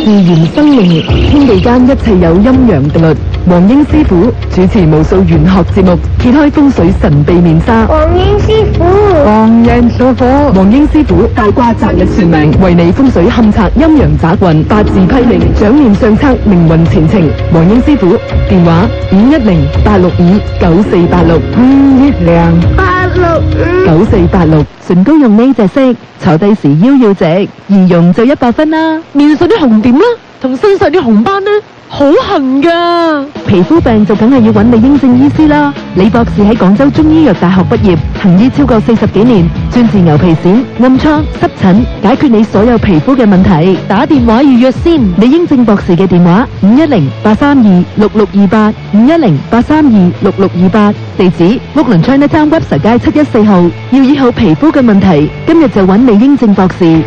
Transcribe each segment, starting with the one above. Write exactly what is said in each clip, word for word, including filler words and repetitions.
自然生命，天地間一切有陰陽定律。黃英師傅主持無數玄學節目，揭開風水神秘面紗。 黃英師傅， 黃英師傅，黃英師傅大卦擇日算命，為你風水勘測陰陽雜運，八字批命，掌面相測命運前程。黃英師傅電話五一零八六五九四八六五一零八六五九四八六。唇膏用呢隻色，坐低時腰要直，易用就一百分啦。面上啲紅點啦，同身上啲紅斑呢，好痕噶。皮膚病就梗係要揾李英正醫師啦。李博士喺廣州中醫藥大學畢業，行醫超過四十幾年，專治牛皮癬、暗瘡、濕疹，解決你所有皮膚嘅問題。打電話預約先。李英正博士嘅電話五一零八三二六六二八五一零八三二六六二八，地址屋崙 Chinatown Webster 街七一四號。要醫好皮膚嘅問題，今日就揾李英正博士。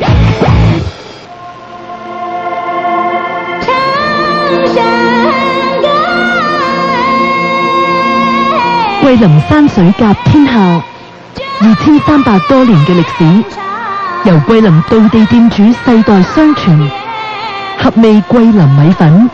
桂林山水甲天下，二千三百多年嘅歷史，由桂林道地店主世代相傳。合味桂林米粉，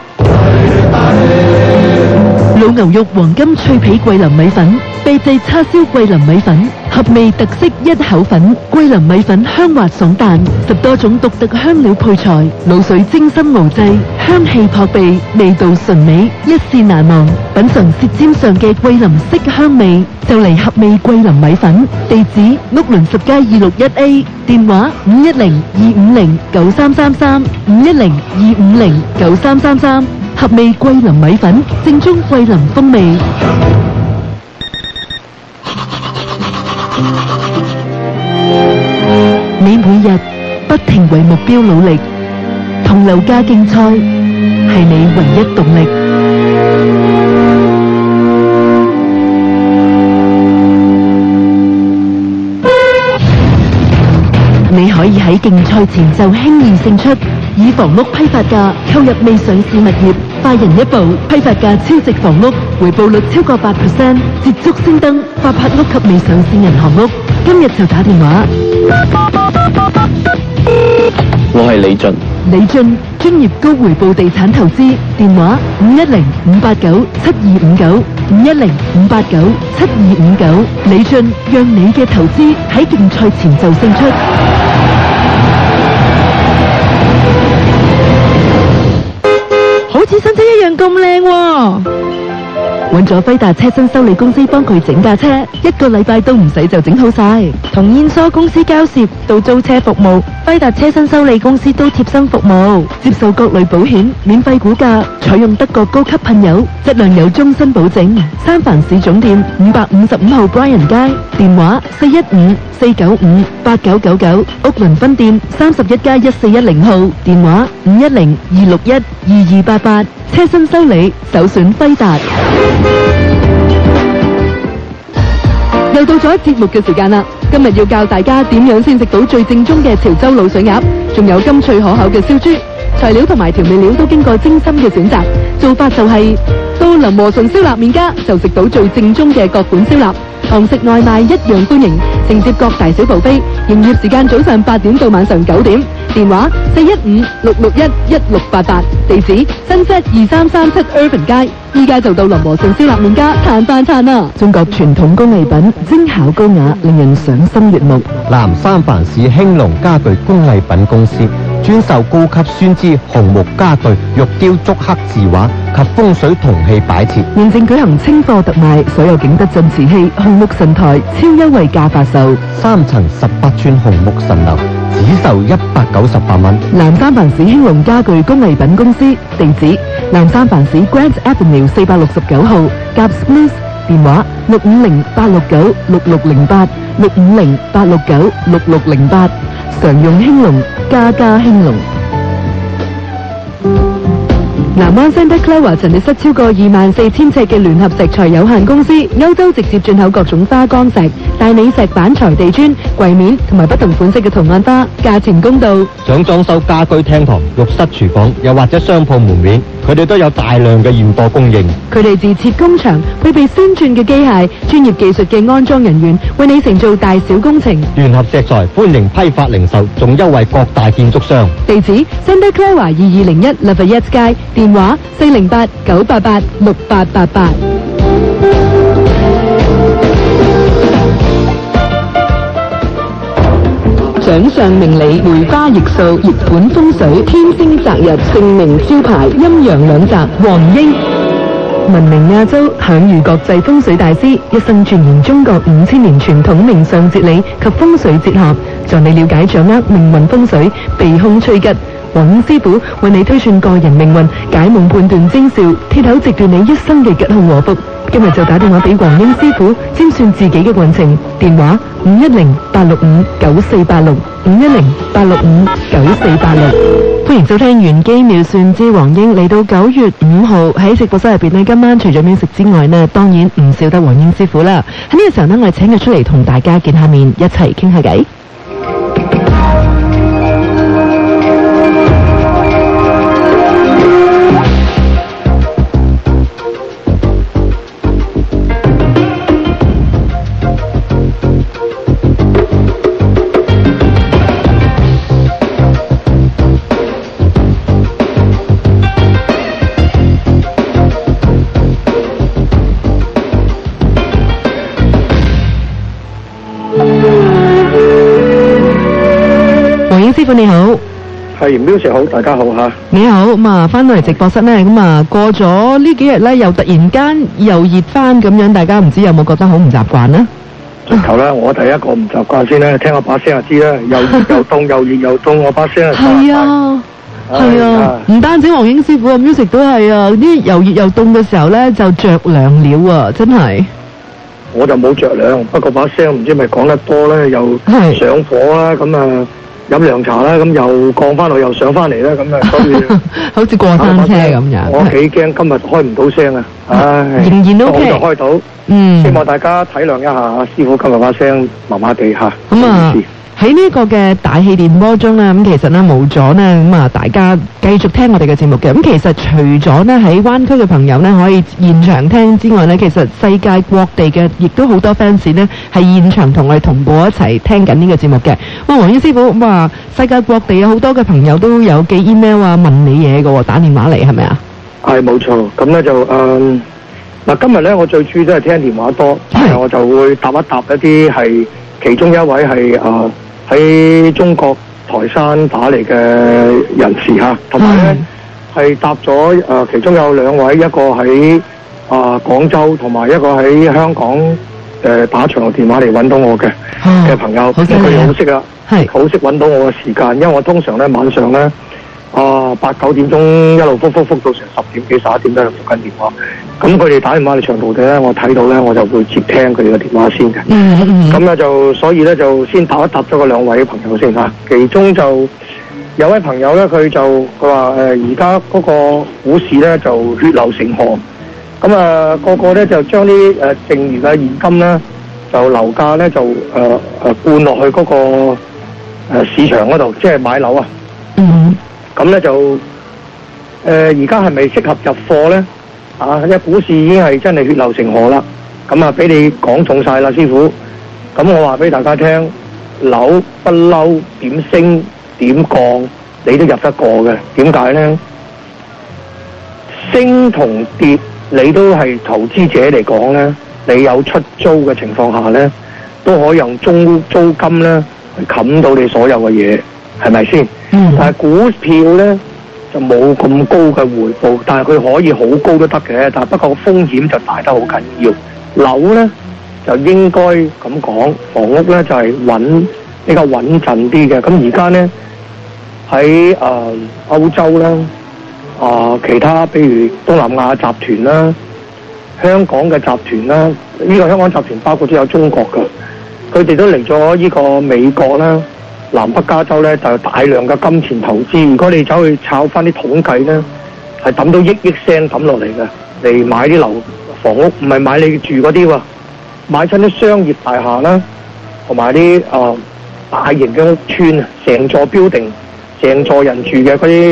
老牛肉黃金脆皮桂林米粉，秘製叉燒桂林米粉，合味特色一口粉。桂林米粉香滑爽彈，十多種獨特香料配材，滷水精心熬製，香氣撲鼻，味道純美，一試難忘。品嘗舌尖上嘅桂林色香味，就嚟合味桂林米粉。地址屋崙十街二六一 A， 電話五一零二五零九三三三五一零二五零九三三三。合味桂林米粉，正宗桂林風味。你每日不停為目標努力，同樓價競賽係你唯一動力。你可以喺競賽前就輕易勝出，以房屋批發價購入未上市物業，快人一步批發價超值房屋，回報率超過八 percent， 捷足升登發拍屋及未上市銀行屋。今日就打電話。 我係李俊。 李俊，專業高回報地產投資，電話五一零五八九七二五九五一零五八九七二五九。李俊，讓你嘅投資喺競賽前就勝出。好似新車一樣咁靚喎！揾咗輝達車身修理公司幫佢整架車，一個禮拜都唔使就整好晒。同燕梳公司交涉到租車服務，輝達車身修理公司都貼心服務，接受各類保險，免費估價，採用德國高級噴油，質量有終身保證。三藩市總店五百五十五號 Bryan 街，電話四一五四九五八九九九，屋崙分店三十一街一四一零號，電話五一零二六一二二八八。車身修理首選輝達。又到咗節目嘅時間啦！今日要教大家點樣先食到最正宗嘅潮州滷水鴨，仲有甘脆可口嘅燒豬。材料同埋調味料都經過精心嘅選擇，做法就係、是、到林和順燒臘麵家就食到最正宗嘅各款燒臘，堂食外賣一樣歡迎，承接各大小部飛。營業時間早上八點到晚上九點，電話四一五六六一一六八八，地址新set二三三七 Irvin 街。依家就到林和順燒臘麵家嘆飯餐啦！中國傳統工藝品，精巧高雅，令人賞心悅目。 南三藩市興隆家具工藝品公司專售高級酸枝紅木家具、玉雕竹刻字畫及風水銅器擺設。 現正舉行清貨特賣，所有景德鎮瓷器、紅木神台超優惠價發售， 三層十八寸紅木神樓只售一百九十八蚊。 南三藩市興隆家具工藝品公司，地址南三藩市 Grant Avenue 四百六十九號 Gap Spruce， 電話六五零八六九六六零八六五零八六九六六零八。常用興隆，家家興隆。南灣 Santa Clara 陳列室超過二萬四千尺嘅聯合石材有限公司，歐洲直接進口各種花崗石、大理石板材地磚、櫃面同埋不同款式嘅圖案花，價錢公道。 想裝修家居廳堂、浴室、廚房，又或者商鋪門面， 佢哋都有大量嘅現貨供應。 佢哋自設工場，配備先進嘅機械、專業技術嘅安裝人員，為你承做大小工程。 聯合石材歡迎批發零售，仲優惠各大建築商。 地址 Santa Clara 二二零一 Lafayette 街，電話四零八九八八六八八八。掌上明理，梅花易數，熱盤風水，天星擇日，盛名招牌，陰陽兩澤，黃英。聞名亞洲，享譽國際風水大師，一生鑽研中國五千年傳統命相哲理及風水哲學，助你了解掌握命運風水，避凶趨吉。黃英師傅為你推算個人命運，解夢判斷徵兆，鐵口直斷你一生嘅吉凶禍福。今日就打電話俾黃英師傅，占算自己嘅運程。電話五一零八六五九四八六五一零八六五九四八六。歡迎收聽玄機妙算之黃英。嚟到九月五號喺直播室入邊呢，今晚除咗music之外呢，當然唔少得黃英師傅啦。喺呢個時候呢，我哋請佢出嚟同大家見下面，一齊傾下偈。師傅你好， 係 music 好，大家好吓。 你好，咁啊翻到嚟直播室呢，咁啊過咗呢幾日呢，又突然間又熱翻咁樣，大家唔知有冇覺得好唔習慣呢？ 直頭啦，我第一個唔習慣先啦，聽我把聲就知啦，又熱又凍，又熱又凍，我把聲係啊，係啊，唔單止黃英師傅啊 ，music 都係啊，啲又熱又凍嘅時候呢，就着涼了啊，真係。 我就冇着涼，不過把聲唔知咪講得多咧，又上火啦，咁啊。飲涼茶啦，咁又降翻落，又上翻嚟啦，咁啊，所以好似過山車咁樣。 我幾驚今日開唔到聲啊！唉， 仍然 OK， 就開到。嗯，希望大家體諒一下，師傅今日把聲麻麻地嚇。咁啊，喺呢個嘅大氣電波中呢，咁其實呢冇咗呢，咁啊大家繼續聽我哋嘅節目嘅。咁其實除咗呢喺灣區嘅朋友呢可以現場聽之外呢，其實世界各地嘅亦都好多 fans 呢係現場同我哋同步一齊聽緊呢個節目嘅。哇，黃英師傅話世界各地有好多嘅朋友都有寄 email 啊問你嘢嘅，打電話嚟係咪啊？係冇錯，咁呢就誒嗱，今日呢我最主要都係聽電話多，我就會答一答一啲係其中一位係誒。喺中國台山打嚟嘅人士嚇，同埋咧係答咗誒、呃，其中有兩位，一個喺啊、呃、廣州，同埋一個喺香港誒、呃、打長途電話嚟揾到我嘅嘅、啊、朋友，佢哋好識啊，好識揾到我嘅時間，因為我通常咧晚上咧啊八九點鐘一路覆覆覆到成十點幾十一點都喺度覆緊電話。咁佢哋打電話嚟長途嘅咧，我睇到咧，我就會接聽佢哋嘅電話先嘅。嗯咁咧就所以咧就先答一答咗嗰兩位朋友先嚇。其中就有位朋友咧，佢就佢話誒而家嗰個股市咧就血流成河，咁啊個個咧就將啲誒剩餘嘅現金咧，就樓價咧就誒誒、呃、灌落去嗰、嗰個、呃、市場嗰度，即係買樓啊。嗯。咁咧就誒而家係咪適合入貨咧？啊！因為股市已經係真係血流成河啦，咁啊俾你講中晒啦，師傅。咁我話俾大家聽，樓不嬲點升點降，你都入得過嘅。點解呢？升同跌，你都係投資者嚟講呢，你有出租嘅情況下呢，都可以用租租金呢去冚到你所有嘅嘢，係咪先？嗯。但係股票呢，就冇咁高嘅回報，但係佢可以好高都得嘅，但係不過風險就大得好緊要。樓呢，就應該咁講，房屋呢就係、是、穩比較穩陣啲嘅。咁而家呢，喺誒、呃、歐洲啦，啊、呃、其他譬如東南亞集團啦、香港嘅集團啦，呢、這個香港集團包括都有中國嘅，佢哋都嚟咗呢個美國啦。南北加州咧就有大量嘅金錢投資，如果你走去炒翻啲統計咧，係抌到億億聲抌落嚟嘅，嚟買啲樓房屋，唔係買你住嗰啲喎，買親啲商業大廈啦，同埋啲啊大型嘅屋邨啊，成座 building，成座人住嘅嗰啲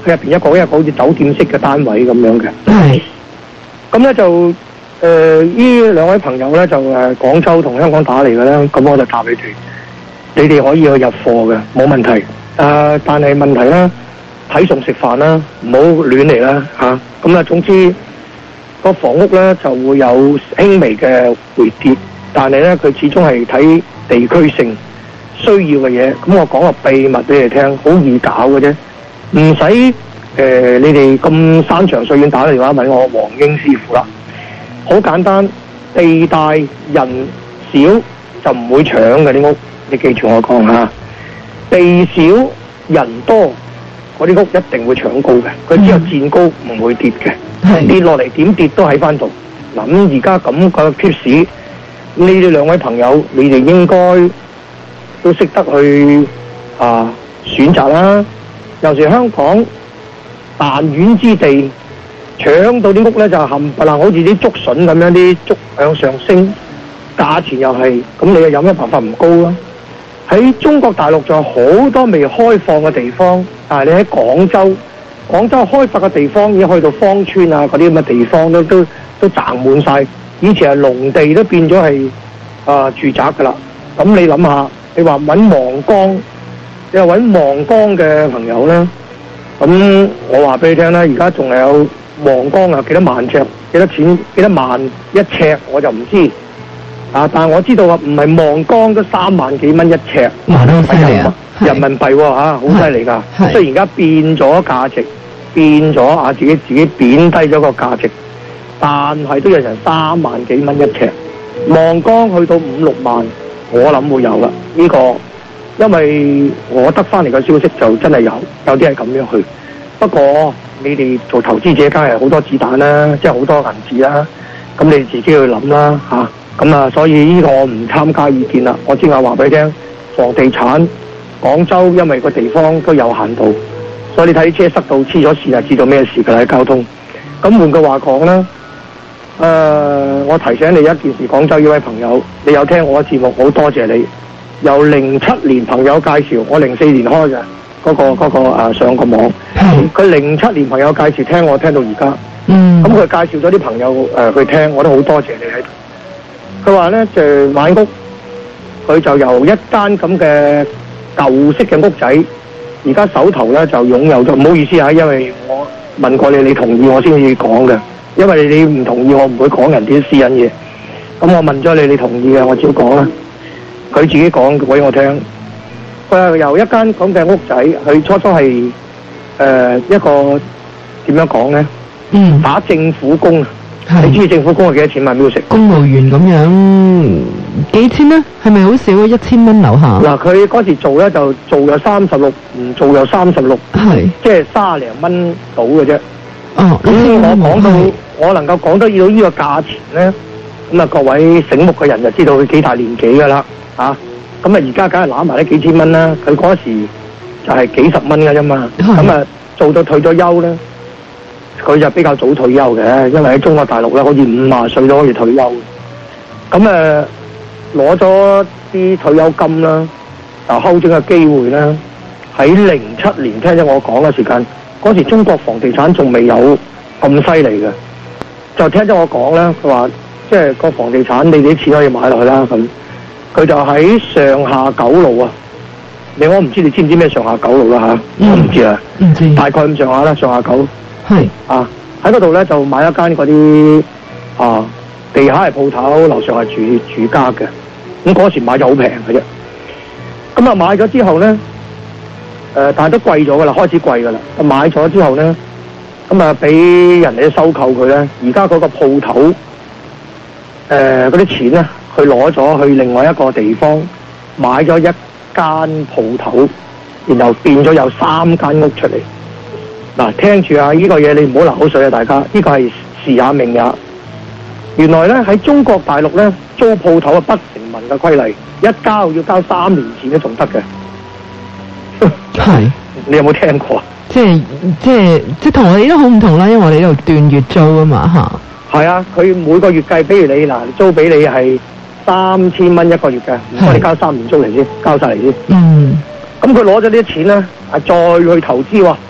佢入邊一個一個好似酒店式嘅單位咁樣嘅。 係。 咁咧就誒呢兩位朋友咧就誒廣州同香港打嚟嘅咧，咁我就答你哋，你哋可以去入貨嘅，冇問題。誒、呃，但係問題咧，睇餸食飯啦，唔好亂嚟啦嚇。咁啊，總之個房屋咧就會有輕微嘅回跌，但係咧佢始終係睇地區性需要嘅嘢。咁我講個秘密俾你聽，好易搞嘅啫，唔使誒你哋咁山長水遠打電話問我黃英師傅啦。好簡單，地大人少就唔會搶嘅啲屋，你記住我講嚇。地少人多，嗰啲屋一定會搶高嘅，佢只有佔高唔會跌嘅，嗯、跌落嚟點跌都喺翻度。嗱咁而家咁個 tips，呢啲兩位朋友，你哋應該都識得去啊選擇啦。尤其香港彈丸之地，搶到啲屋咧就冚唪唥好似啲竹筍咁樣，啲竹向上升，價錢又係，咁你又有咩辦法唔高啦？喺中國大陸仲有好多未開放嘅地方，但係你喺廣州，廣州開發嘅地方已經去到芳村啊嗰啲咁嘅地方都都都賺滿晒。以前係農地都變咗係啊住宅噶啦。咁你諗下，你話揾黃江，你話揾黃江嘅朋友咧，咁我話俾你聽啦，而家仲有黃江啊幾多萬尺，幾多錢，幾多萬一尺，我就唔知。啊！但係我知道啊，唔係望江都三萬幾蚊一尺， 哇！都好犀利啊！ 人民幣喎嚇，好犀利㗎。雖然而家變咗價值，變咗啊，自己自己貶低咗個價值，但係都有成三萬幾蚊一尺。望江去到五六萬，我諗會有啦。呢個因為我得翻嚟嘅消息就真係有，有啲係咁樣去。不過你哋做投資者梗係好多子彈啦，即係好多銀紙啦，咁你自己去諗啦嚇。咁啊，所以呢個我唔參加意見啦。我只係話俾你聽，房地產廣州因為個地方都有限度，所以你睇車塞到黐咗線就知道咩事㗎啦，交通。咁換句話講啦，誒、呃，我提醒你一件事，廣州呢位朋友，你有聽我嘅節目，好多謝你。由零七年朋友介紹，我零四年開嘅嗰、嗰個嗰、嗰個啊上個網，佢零七年朋友介紹聽我聽到而家，嗯，咁佢介紹咗啲朋友誒、呃、去聽，我都好多謝你喺度。佢話咧就買屋，佢就由一間咁嘅舊式嘅屋仔，而家手頭咧就擁有咗。唔好意思啊，因為我問過你，你同意我先至講嘅。因為你唔同意，我唔會講人哋啲私隱嘢。咁我問咗你，你同意嘅，我照講啦。佢自己講俾我聽，佢係由一間咁嘅屋仔，佢初初係誒、呃、一個點樣講咧？嗯，打政府工啊！你知政府工係幾多錢買 music？ 公務員咁樣幾千呢？係咪好少啊？一千蚊樓下。嗱，佢嗰時做咧就做有三十六，唔做有三十六，係即係卅零蚊到嘅啫。哦，咁、嗯、我講到我能夠講得到呢個價錢咧，咁啊各位醒目嘅人就知道佢幾大年紀㗎啦，啊，咁啊而家梗係攬埋呢幾千蚊啦。佢嗰時就係幾十蚊㗎啫嘛，咁啊做到退咗休咧。佢就比較早退休嘅，因為喺中國大陸咧，好似五廿歲都可以退休。咁誒攞咗啲退休金啦，就睺準個機會啦。喺零七年聽咗我講嘅時間，嗰時中國房地產仲未有咁犀利嘅，就聽咗我講咧，佢話即係個房地產你哋啲錢可以買落去啦。咁佢就喺上下九路啊，你我唔知你知唔知咩上下九路啦嚇？嗯、我唔知啊，唔知大概咁上下啦，上下九。係啊，喺嗰度咧就買一間嗰啲啊地下係鋪頭，樓上係住住家嘅。咁嗰時買就好平嘅啫。咁啊買咗之後咧，誒、呃、但係都貴咗噶啦，開始貴噶啦。買咗之後咧，咁啊俾人哋收購佢咧。而家嗰個鋪頭誒嗰啲錢咧，佢攞咗去另外一個地方買咗一間鋪頭，然後變咗有三間屋出嚟。嗱，聽住啊！呢、這個嘢你唔好流口水啊！大家，呢、這個係時也命也。原來咧喺中國大陸咧租鋪頭啊不成文嘅規例，一交要交三年錢都仲得嘅。係，你有冇聽過啊？即係即係即係同我哋都好唔同啦，因為我哋呢度斷月租啊嘛嚇。係啊，佢每個月計，比如你嗱租俾你係三千蚊一個月嘅，唔該你交三年租嚟先，交晒嚟先。嗯。咁佢攞咗呢啲錢咧，啊再去投資喎。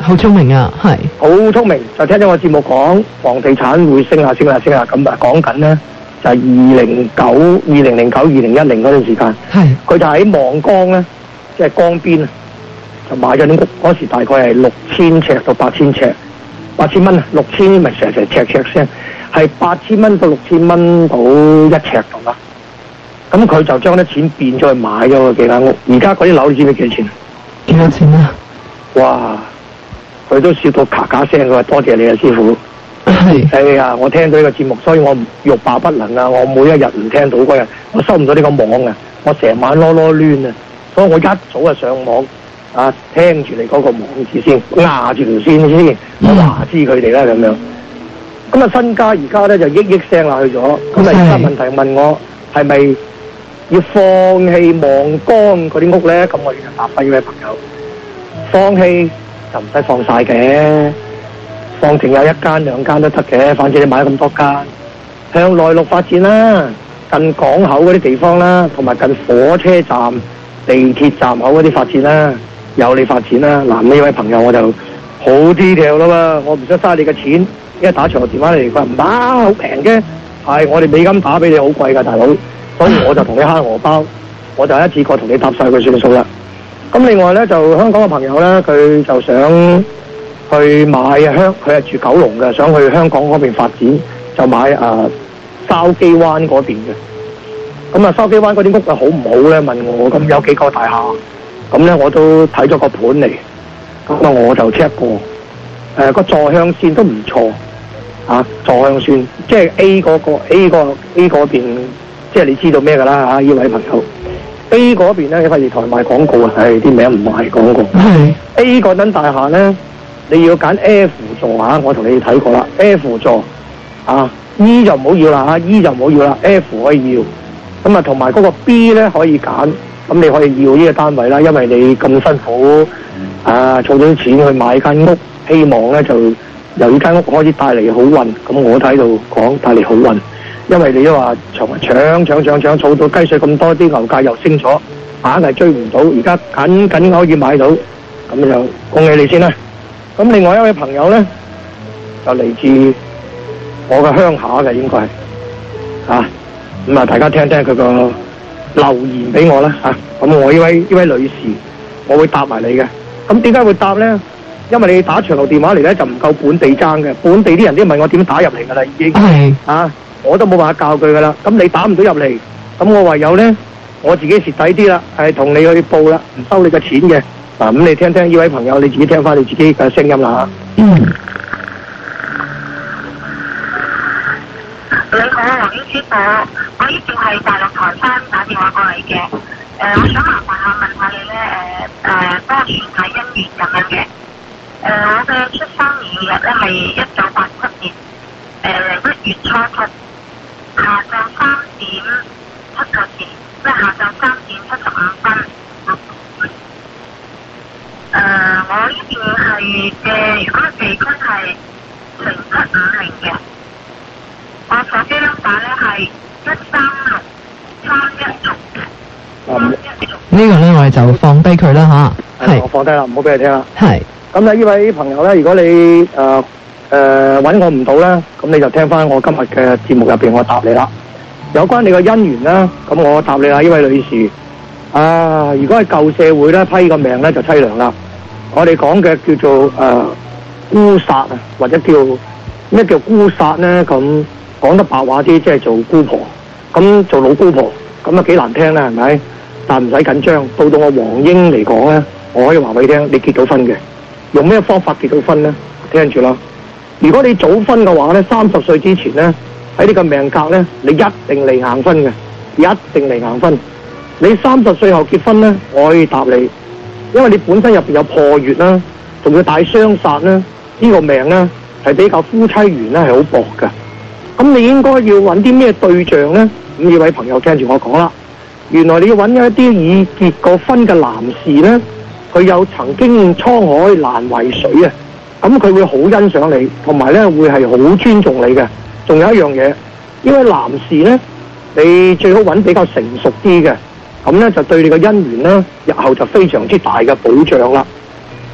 好聰明啊，係好聰明，就聽咗我節目講房地產會升下升下升下，咁啊講緊咧就係二零九二零零九二零一零嗰段時間， 係佢就喺望江咧，即係江邊啊，就買咗啲屋，嗰時大概係六千尺到八千尺，八千蚊啊，六千咪成成尺尺聲，係八千蚊到六千蚊到一尺度啦。咁佢就將啲錢變咗去買咗個幾間屋，而家嗰啲樓你知唔知幾多錢啊？ 幾多錢啊？ 哇！佢都笑到咔咔聲，佢話多謝你啊，師傅。係。哎呀，我聽到呢個節目，所以我欲罷不能啊！我每一日唔聽到嗰日，我收唔到呢個網啊！我成晚囉囉攣啊！所以我一早就上網啊，聽住你嗰個網字先，壓住條線先，我話知佢哋啦咁樣。咁啊，身家而家咧就億億聲落去咗。咁啊，而家問題問我係咪要放棄望江嗰啲屋咧？咁我就答翻呢位朋友，放棄就唔使放晒嘅，放剩有一間兩間都得嘅，反正你買咁多間，向內陸發展啦，近港口嗰啲地方啦，同埋近火車站、地鐵站口嗰啲發展啦，有你發展啦。嗱，呢位朋友我就好 detail 啦嘛，我唔想嘥你嘅錢，一打長途電話嚟，佢話唔打，好平嘅，係我哋美金打俾你好貴㗎，大佬。所以我就同你慳荷包，我就一次過同你搭晒佢算數啦。咁另外咧，就香港嘅朋友咧，佢就想去買香，佢係住九龍嘅，想去香港嗰邊發展，就買啊筲箕灣嗰邊嘅。咁啊，筲箕灣嗰啲屋啊好唔好咧？問我，咁有幾個大廈，咁咧我都睇咗個盤嚟，咁啊我就 check 過，誒、呃、個座向線都唔錯，啊座向線即係 A 嗰、嗰個 A 個 A 嗰邊。即係你知道咩㗎啦嚇？呢位朋友 A 嗰邊咧，費事台賣廣告啊！唉，啲名唔賣廣告。係 A 嗰等大廈咧，你要揀 F 座嚇，我同你睇過啦 ，F 座啊 ，E 就唔好要啦嚇 ，E 就唔好要啦 ，F 可以要。咁啊，同埋嗰個 B 咧可以揀，咁你可以要呢個單位啦，因為你咁辛苦啊，儲到啲錢去買間屋，希望咧就由呢間屋開始帶嚟好運。咁我睇到講帶嚟好運。因為你都話搶搶搶搶搶，儲到雞碎咁多，啲樓價又升咗，硬係追唔到，而家緊緊可以買到，咁就恭喜你先啦。咁另外一位朋友咧，就嚟自我嘅鄉下嘅，應該係嚇，咁啊大家聽聽佢個留言俾我啦嚇。咁、啊、我呢位呢位女士，我會答埋你嘅。咁點解會答咧？因為你打長途電話嚟咧就唔夠本地爭嘅，本地啲人都問我點打入嚟㗎啦，已經係啊。我都冇辦法教佢噶啦，咁你打唔到入嚟，咁我唯有咧，我自己蝕底啲啦，係同你去報啦，唔收你嘅錢嘅。嗱，咁你聽聽呢位朋友，你自己聽翻你自己嘅聲音啦。嗯。 你好，黃英師傅，我呢邊係大陸台山打電話過嚟嘅。誒、呃，我想麻煩下問下你咧，誒、呃、誒，幫我算下姻緣咁樣嘅。誒、呃，我嘅出生年月日咧係一九八七年，誒、呃、一月初七。下晝三點七個字，即係下晝三點七十五分。誒、呃，我呢邊係嘅，如果地區係零七五零嘅，我手機 number 咧係一三六三一六三一六。 呢個咧我哋就放低佢啦吓，係。 我放低啦，唔好俾佢聽啦。 係。咁咧，呢位朋友咧，如果你誒。呃誒，揾、呃、我唔到啦，咁你就聽翻我今日嘅節目入邊，我答你啦。有關你個姻緣啦，咁我答你啦，呢位女士。啊，如果係舊社會咧，批個命咧就淒涼啦。我哋講嘅叫做誒、呃、孤殺啊，或者叫咩叫孤殺咧？咁講得白話啲，即係做姑婆。咁做老姑婆，咁啊幾難聽啦，係咪？但唔使緊張，到到我黃英嚟講咧，我可以話俾你聽，你結到婚嘅，用咩方法結到婚咧？聽住啦。如果你早婚嘅話咧，三十歲之前咧，喺呢個命格咧，你一定離硬婚嘅，一定離硬婚。你三十歲後結婚咧，我可以答你，因為你本身入邊有破月啦，仲要帶雙殺啦，呢、這個命咧係比較夫妻緣咧係好薄嘅。咁你應該要揾啲咩對象咧？咁呢位朋友聽住我講啦，原來你要揾一啲已結過婚嘅男士咧，佢有曾經滄海難為水啊！咁佢會好欣賞你，同埋咧會係好尊重你嘅。仲有一樣嘢，呢位男士咧，你最好揾比較成熟啲嘅，咁咧就對你嘅姻緣咧，日後就非常之大嘅保障啦。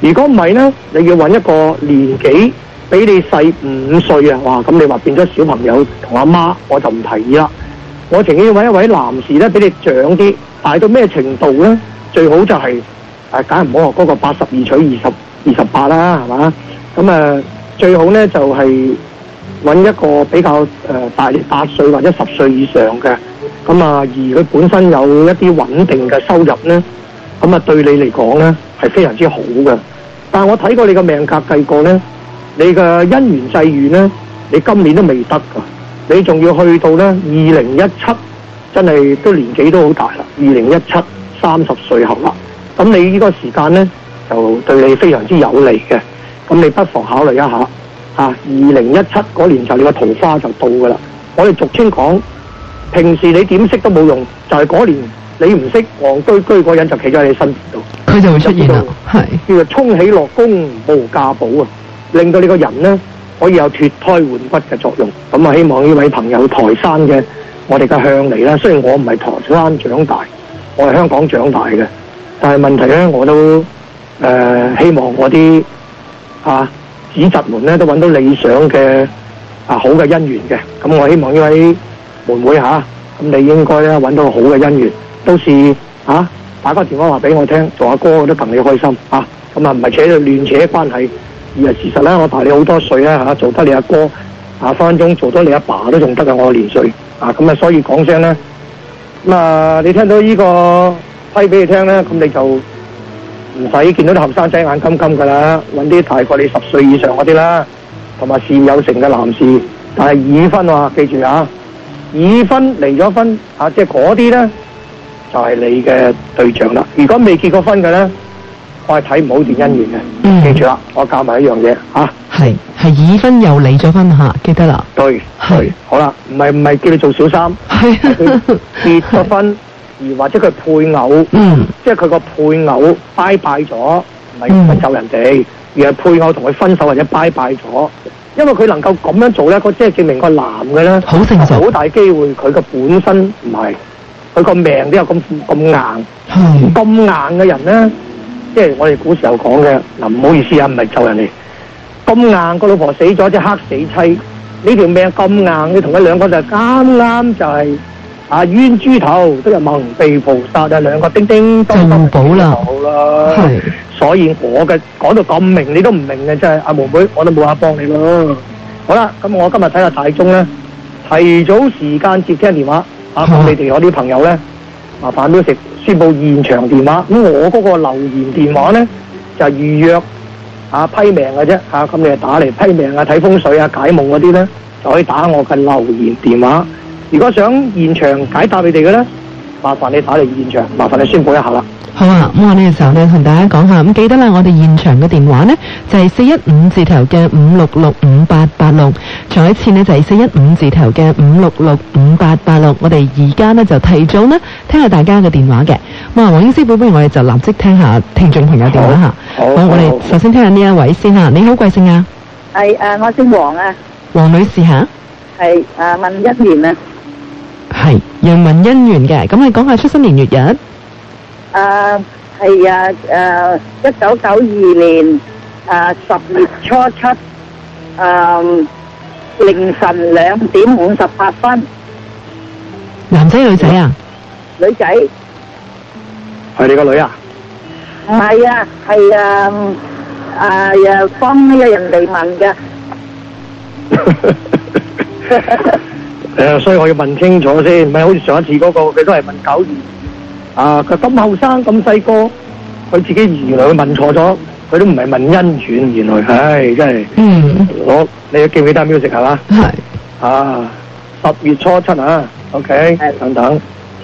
如果唔係咧，你要揾一個年紀比你細五歲啊，哇！咁你話變咗小朋友同阿媽，我就唔提議啦。我情願揾一位男士咧，比你長啲，大到咩程度咧？最好就係、是、誒，梗係唔好學嗰個八十二娶二十二十八啦，係嘛？咁啊，最好咧就係、是、揾一個比較誒、呃、大你八歲或者十歲以上嘅，咁啊，而佢本身有一啲穩定嘅收入咧，咁啊對你嚟講咧係非常之好嘅。但係我睇過你個命格計過咧，你嘅姻緣際遇咧，你今年都未得㗎，你仲要去到咧二零一七，真係都年紀都好大啦，二零一七三十歲後啦，咁你呢個時間咧就對你非常之有利嘅，咁你不妨考慮一下嚇。二零一七嗰年就你個桃花就到㗎啦。我哋俗稱講，平時你點識都冇用，就係、是、嗰年你唔識戇居居嗰人就企咗喺你身邊度， 佢就會出現啦，係叫做沖喜樂宮無價寶啊，令到你個人咧可以有脫胎換骨嘅作用。咁啊，希望呢位朋友台山嘅我哋嘅向嚟啦，雖然我唔係台山長大，我係香港長大嘅，但係問題咧，我都誒、呃、希望我啲啊子侄們咧都揾到理想嘅啊好嘅姻緣嘅。咁我希望呢位妹妹嚇，咁、啊、你應該咧揾到好嘅姻緣。到時嚇、啊、打個電話話俾我聽，做阿哥我都戥你開心嚇。咁啊唔係扯到亂扯關係，而係事實啦。我大你好多歲啊嚇，做得你阿哥啊，分分鐘做咗你阿爸都仲得啊！我年歲啊，咁啊所以講聲咧，咁啊你聽到呢個批俾你聽咧，咁你就唔使見到啲後生仔眼金金噶啦，揾啲大過你十歲以上嗰啲啦，同埋事業有成嘅男士。但係已婚啊，記住啊，已婚離咗婚啊，即係嗰啲咧就係、是、你嘅對象啦。如果未結過婚嘅咧，我係睇唔好段姻緣嘅。嗯、記住啦，我教埋一樣嘢嚇。係係已婚又離咗婚嚇，記得啦。 對係好啦，唔係唔係叫你做小三，係佢結咗婚。而或者佢配偶，嗯，即係佢個配偶拜拜咗，唔係唔走人哋，嗯、而係配偶同佢分手或者拜拜咗。因為佢能夠咁樣做咧，即係證明個男嘅咧，好正常，好大機會佢個本身唔係，佢個命都有咁咁硬，咁、嗯、硬嘅人咧，即係我哋古時候講嘅嗱，唔好意思啊，唔係咒人哋，咁硬個老婆死咗，即係黑死妻，呢條命咁硬，你同佢兩個就啱啱就係、是。啊！冤豬頭都有蒙地菩薩啊，兩個叮叮當當就補啦，係。所以我嘅講到咁明，你都唔明嘅，真係阿妹妹，我都冇法幫你咯。好啦，咁我今日睇下大鐘咧，提早時間接聽電話。啊，咁你哋我啲朋友咧，麻煩都食宣佈現場電話。咁我嗰個留言電話咧就係、預約啊批命嘅啫。嚇、啊，咁你打嚟批命啊、睇風水啊、解夢嗰啲咧，就可以打我嘅留言電話。如果想現場解答你哋嘅咧，麻煩你打嚟現場，麻煩你宣佈一下啦。 好啊，咁我呢個時候咧同大家講下，咁記得啦，我哋現場嘅電話呢，就係四一五字頭嘅五六六五八八六，再一次呢，就係四一五字頭嘅五六六五八八六。我哋而家呢，就提早呢聽下大家嘅電話嘅。咁啊，黃英師傅，不如我哋就立即聽下聽眾朋友電話吓。好，好好我哋首先聽下呢一位先吓。你好，貴姓啊？ 係誒，我姓黃啊。 黃女士吓。係誒，問一年啊。 係陽問姻緣嘅，咁你講下出生年月日。誒係啊，誒一九九二年誒十月初七，誒凌晨兩點五十八分。 男仔女仔啊？ 女仔。 係你個女啊？ 唔係啊，係啊誒誒幫呢個人嚟問嘅。 誒、呃，所以我要問清楚先，唔係好似上一次嗰、那個，佢都係問九二，啊，佢咁後生咁細個，佢自己原來佢問錯咗，佢都唔係問姻緣，原來，唉，真係，嗯，我你記唔記得 music 係嘛？係，啊，十月初七啊 ，OK，等等，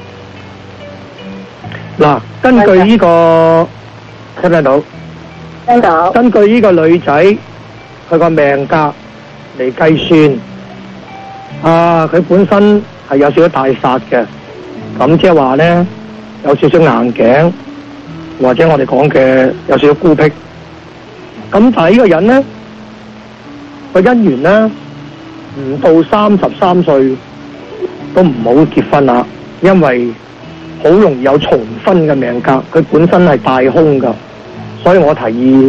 嗱，根據呢、這個聽唔聽到？ 聽到。 根據呢個女仔佢個命格嚟計算。啊！佢本身係有少少大煞嘅，咁即係話咧有少少硬頸，或者我哋講嘅有少少孤僻。咁但係呢個人咧個姻緣咧唔到三十三歲都唔好結婚啦，因為好容易有重婚嘅命格。佢本身係大凶噶，所以我提議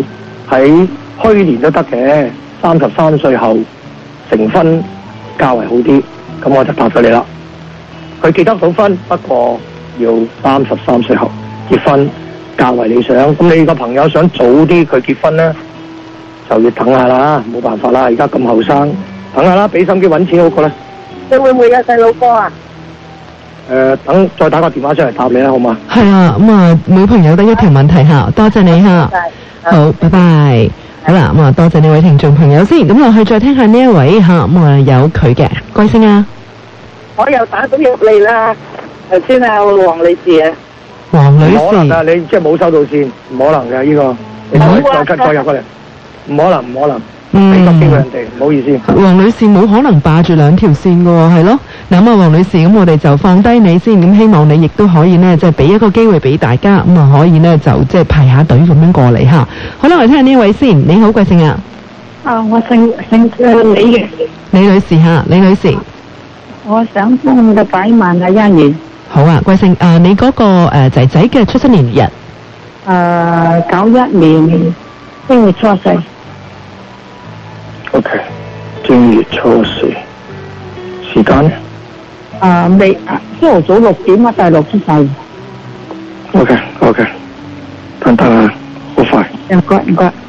喺虛年都得嘅，三十三歲後成婚較為好啲，咁我就答咗你啦。佢結得到婚，不過要三十三歲後結婚較為理想。咁你個朋友想早啲佢結婚咧，就要等下啦，冇辦法啦，而家咁後生，等下啦，俾心機揾錢好過啦。 你會唔會有細佬哥啊？ 誒、呃，等再打個電話出嚟答你啦，好嘛？ 係啊，咁啊，每朋友得一條問題嚇，多謝你嚇。好，拜拜。好啦，咁啊，多謝呢位聽眾朋友先。咁落去再聽下呢一位嚇，咁啊有佢嘅貴姓啊？ 我又打到入嚟啦，頭先啊黃女士啊。 黃女士。 唔可能㗎，你即係冇收到線，唔可能嘅呢、這個。你再再再入過嚟，唔可能，唔可能。 嗯， 俾個機會人哋，唔好意思。 黃女士冇可能霸住兩條線㗎喎，係咯。嗱咁啊，黃女士，咁我哋就放低你先，咁希望你亦都可以呢，即係俾一個機會俾大家，咁啊可以呢，就即係排下隊咁樣過嚟嚇。好啦，我哋聽下呢位先。你好，貴姓啊？ 啊，我姓姓誒李嘅。 李女士嚇，李女士。 我想幫我嘅擺萬啊姻緣。 好啊，貴姓啊？你嗰個誒仔仔嘅出生年月日？ 誒九一年正月初四。 O K， 正月初四，時間咧？ 啊未啊，朝頭早六點啊，第六出世。 O K O K， 等等啊，好快。 唔該唔該。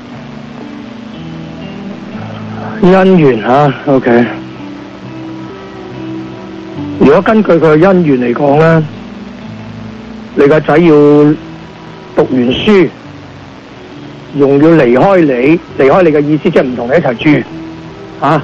姻緣嚇 ，O K。如果根據佢嘅姻緣嚟講咧，你個仔要讀完書，仲要離開你，離開你嘅意思即係唔同你一齊住，嚇。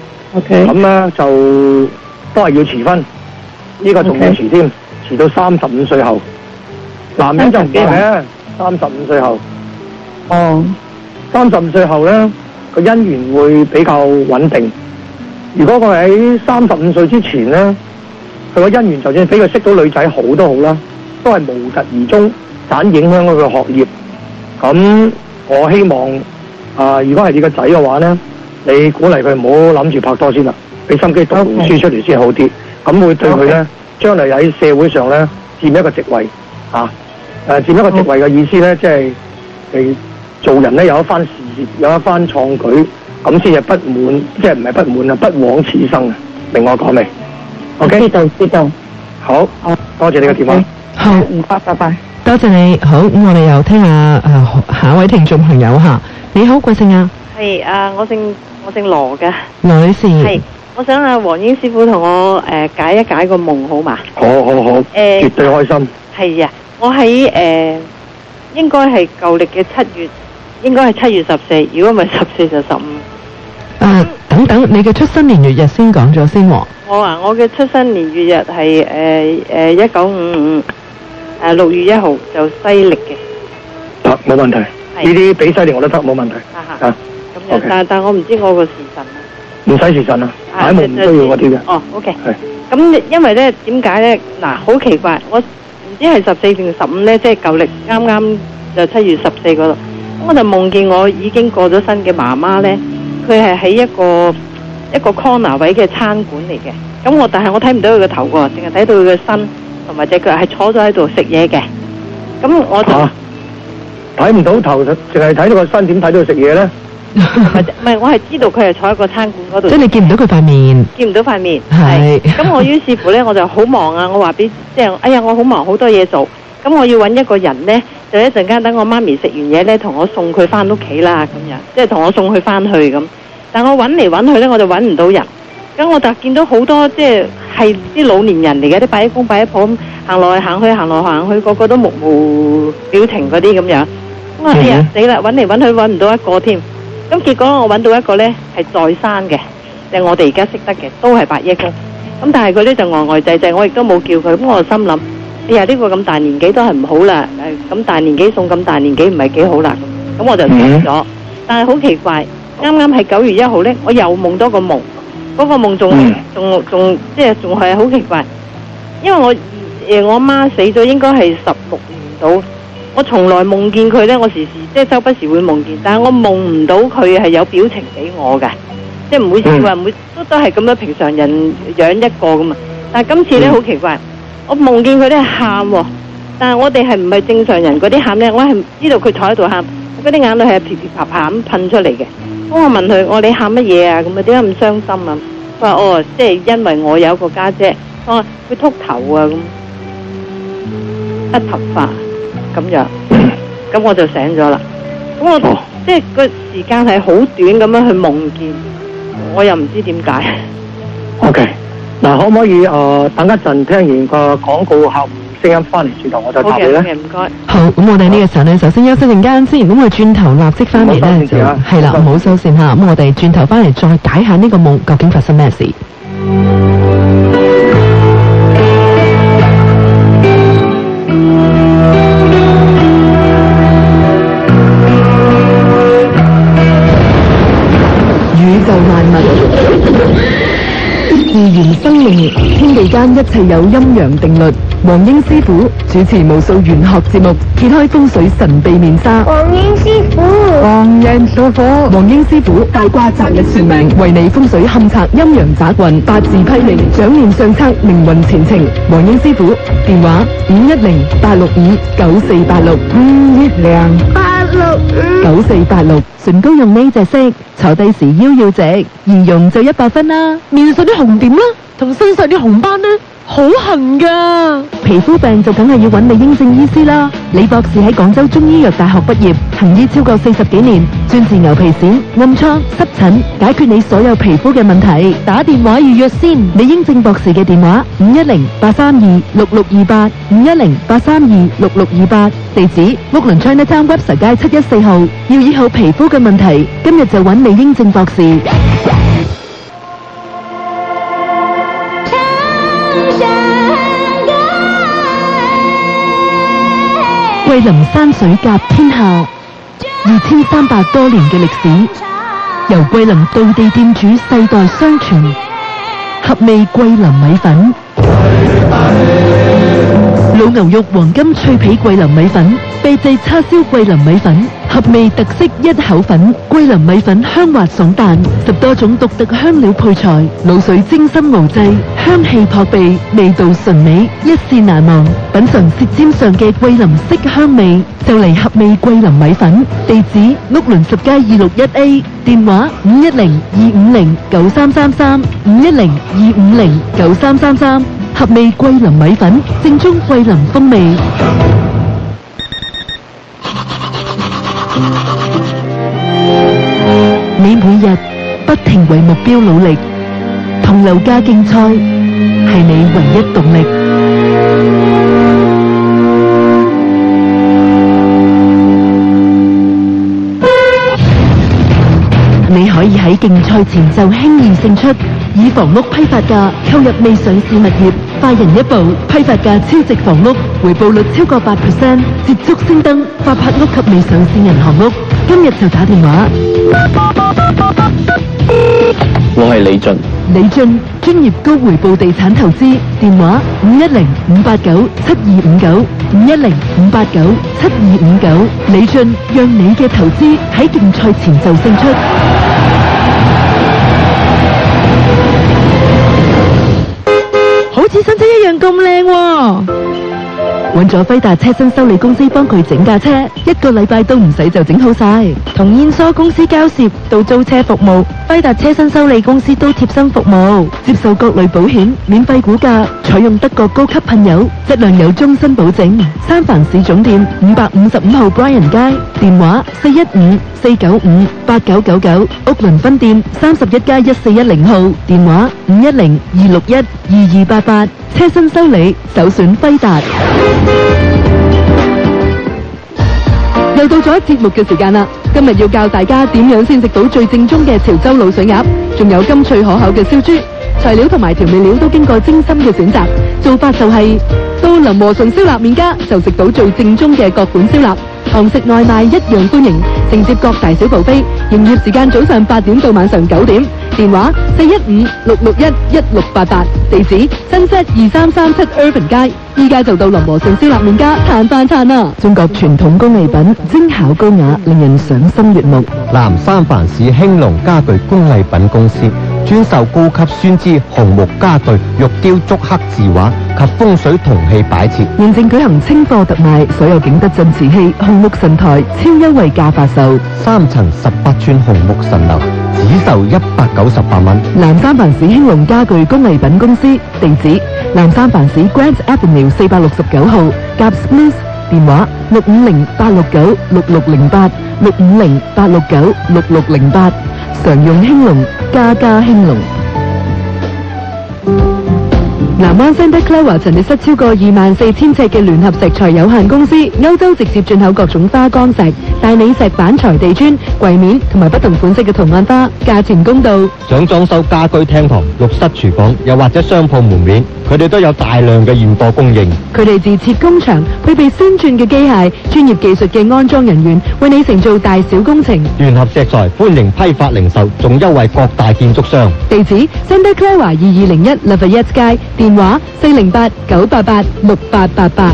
O K。 咁咧就都係要遲婚，呢個仲要遲添，遲到三十五歲後。男人就唔驚嘅，三十五歲後。 哦。 三十五歲後咧，個姻緣會比較穩定。如果佢喺三十五歲之前咧，佢個姻緣就算俾佢識到女仔好都好啦，都係無疾而終，盞影響佢嘅學業。咁我希望啊、呃，如果係你個仔嘅話咧，你鼓勵佢唔好諗住拍拖先啦，俾心機讀書出嚟先好啲。咁會對佢咧，將來喺社會上咧佔一個席位啊。誒、呃，佔一個席位嘅意思咧，即係誒做人咧有一番事業，有一番創舉，咁先係不滿，即係唔係不滿啊，不枉此生啊！明我講未 ？OK， 知道知道。 好， 好， 多謝你嘅電話。 好， 唔該，拜拜。 多謝你。好，咁我哋又聽下誒下一位聽眾朋友嚇。你好，貴姓啊？ 係啊，我姓我姓羅嘅。 羅女士。 係，我想阿黃英師傅同我誒、呃、解一解個夢好嘛？ 好好好。誒、呃，絕對開心。 係啊，我喺誒、呃、應該係舊歷嘅七月，應該係七月十四。如果唔係十四就十五。 誒，等等，你嘅出生年月日先講咗先喎。 我啊，我嘅出生年月日係誒誒一九五五誒六月一號，就西歷嘅。 得，冇問題。呢啲比西歷我都得，冇問題。 啊咁樣，okay. 但但我唔知我個時辰啊。 唔使時辰啊，解夢唔需要嗰啲嘅。 哦，OK。 係。 咁因為咧，點解咧？嗱，好奇怪，我唔知係十四定十五咧，即係舊歷啱啱就七月十四嗰度，我就夢見我已經過咗身嘅媽媽咧。佢係喺一個一個 corner 位嘅餐館嚟嘅，咁我但係我睇唔到佢個頭喎，淨係睇到佢個身同埋隻腳係坐咗喺度食嘢嘅，咁我就睇唔、啊、到頭，淨係睇到個身，點睇到佢食嘢咧？ 唔係唔係，我係知道佢係坐喺個餐館嗰度。 即係你見唔到佢塊面？ 見唔到塊面。 係。 咁我於是乎咧，我就好忙啊！我話俾即係，哎呀，我好忙，好多嘢做。咁我要揾一個人咧，就一陣間等我媽咪食完嘢咧，同我送佢翻屋企啦，咁樣，即係同我送佢翻去咁。但我揾嚟揾去咧，我就揾唔到人。咁我就見到好多即係係啲老年人嚟嘅，啲擺公擺婆咁行來行去，行來行去，個個都目無表情嗰啲咁樣。我話哎呀死啦，揾嚟揾去揾唔到一個添。咁結果我揾到一個咧係在山嘅，即係我哋而家識得嘅，都係白衣公。咁但係佢咧就呆呆滯滯，我亦都冇叫佢。咁我就心諗。哎呀！呢、這個咁大年紀都係唔好啦，誒咁大年紀送咁大年紀唔係幾好啦，咁我就死咗。Mm-hmm. 但係好奇怪，啱啱係九月一號咧，我又夢多個夢，嗰、那個夢仲仲仲即係仲係好奇怪，因為我誒、呃、我媽死咗應該係十六年到，我從來夢見佢咧，我時時即係周不時會夢見，但係我夢唔到佢係有表情俾我嘅，即係唔會話唔會都都係咁樣平常人樣一個噶嘛，但係今次咧好奇怪。我夢見佢咧喊，但係我哋係唔係正常人嗰啲喊咧？我係知道佢坐喺度喊， 嗰啲眼淚係噼噼啪啪咁噴出嚟嘅。咁我問佢，我話你喊乜嘢啊？咁啊點解咁傷心啊？佢話哦，即係因為我有一個家姐，我話佢禿頭啊咁，甩頭髮咁樣，咁我就醒咗啦。咁我、哦、即係個時間係好短咁樣去夢見，我又唔知點解。 OK，嗱，可唔可以誒、呃、等一陣聽完個廣告後聲音翻嚟，轉頭我再答你咧。 好嘅，唔該。 好，咁我哋呢個時候咧，首先休息陣間先，咁我轉頭立即翻嚟咧就係啦，唔好收線嚇。咁我哋轉頭翻嚟再解下呢個夢究竟發生咩事。宇宙萬物，自然生命，天地間一切有陰陽定律。黃英師傅主持無數玄學節目，揭開風水神秘面紗。 黃英師傅， 黃英師傅，黃英師傅大卦擇日算命，為你風水勘測陰陽雜運，八字批命，掌念上測命運前程。黃英師傅電話五一零八六五九四八六五一零八六五九四八六。唇膏用呢隻色，坐低時腰要直，形容就一百分啦。面上啲紅點啦，同身上啲紅斑呢，好痕噶。皮膚病就梗係要揾李英正醫師啦。李博士喺廣州中醫藥大學畢業，行醫超過四十幾年，專治牛皮癬、暗瘡、濕疹，解決你所有皮膚嘅問題。打電話預約先。李英正博士嘅電話五一零八三二六六二八五一零八三二六六二八，地址屋崙 Chinatown Webster 街七一四號。要醫好皮膚嘅問題，今日就揾李英正博士。桂林山水甲天下，二千三百多年嘅歷史，由桂林道地店主世代相傳，合味桂林米粉，老牛肉黃金脆皮桂林米粉，秘製叉燒桂林米粉，合味特色一口粉，桂林米粉香滑爽彈，十多種獨特香料配菜，滷水精心熬製，香氣撲鼻，味道純美，一試難忘。品嘗舌尖上嘅桂林色香味，就嚟合味桂林米粉。地址屋崙十街二六一 A， 電話五一零二五零九三三三五一零二五零九三三三。合味桂林米粉，正宗桂林風味。你每日不停為目標努力，同樓價競賽係你唯一動力。你可以喺競賽前就輕易勝出，以房屋批發價購入未上市物業，快人一步，批發價超值房屋，回報率超過八 percent， 接觸升燈，發拍屋及未上市銀行屋。今日就打電話。 我係李俊。 李俊，專業高回報地產投資，電話五一零五八九七二五九五一零五八九七二五九。李俊，讓你嘅投資喺競賽前就勝出。好似新車一樣咁靚喎！揾咗輝達車身修理公司幫佢整架車，一個禮拜都唔使就整好晒。同燕梳公司交涉到租車服務，輝達車身修理公司都貼心服務，接受各類保險，免費估價，採用德國高級噴油，質量有終身保證。三藩市總店五百五十五號 Bryan 街，電話四一五四九五八九九九，屋崙分店三十一街一四一零號，電話五一零二六一二二八八。車身修理首選輝達。又到咗節目嘅時間啦！今日要教大家點樣先食到最正宗嘅潮州滷水鴨，仲有甘脆可口嘅燒豬，材料同埋調味料都經過精心嘅選擇。做法就係、是、到林和順燒臘麵家就食到最正宗嘅各款燒臘，堂食外賣一樣歡迎，承接各大小部飛。營業時間早上八點到晚上九點，電話四一五六六一一六八八，地址新set二三三七 Urban 街。依家就到林和順燒臘麵家嘆飯餐啦！中國傳統工藝品，精巧高雅，令人賞心悅目。 南三藩市興隆家具工藝品公司， 專售高級酸枝紅木家具、玉雕竹刻字畫及風水銅器擺設。 現正舉行清貨特賣，所有景德鎮瓷器、紅木神台超優惠價發售， 三層十八寸紅木神樓只售一百九十八蚊。 南三藩市興隆家具工藝品公司，地址南三藩市 Grant Avenue 四百六十九號，夾 Smith， 電話六五零八六九六六零八六五零八六九六六零八，常用興隆，家家興隆。南灣 Santa Clara 陳列室超過二萬四千尺嘅聯合石材有限公司，歐洲直接進口各種花崗石、大理石板材地磚、櫃面同埋不同款式嘅圖案花，價錢公道。 想裝修家居廳堂、浴室、廚房，又或者商鋪門面，佢哋都有大量嘅現貨供應。 佢哋自設工場，配備先進嘅機械、專業技術嘅安裝人員，為你承做大小工程。 聯合石材歡迎批發零售，仲優惠各大建築商。 地址 Santa Clara 二二零一 Lafayette 街，電話四零八九八八六八八八。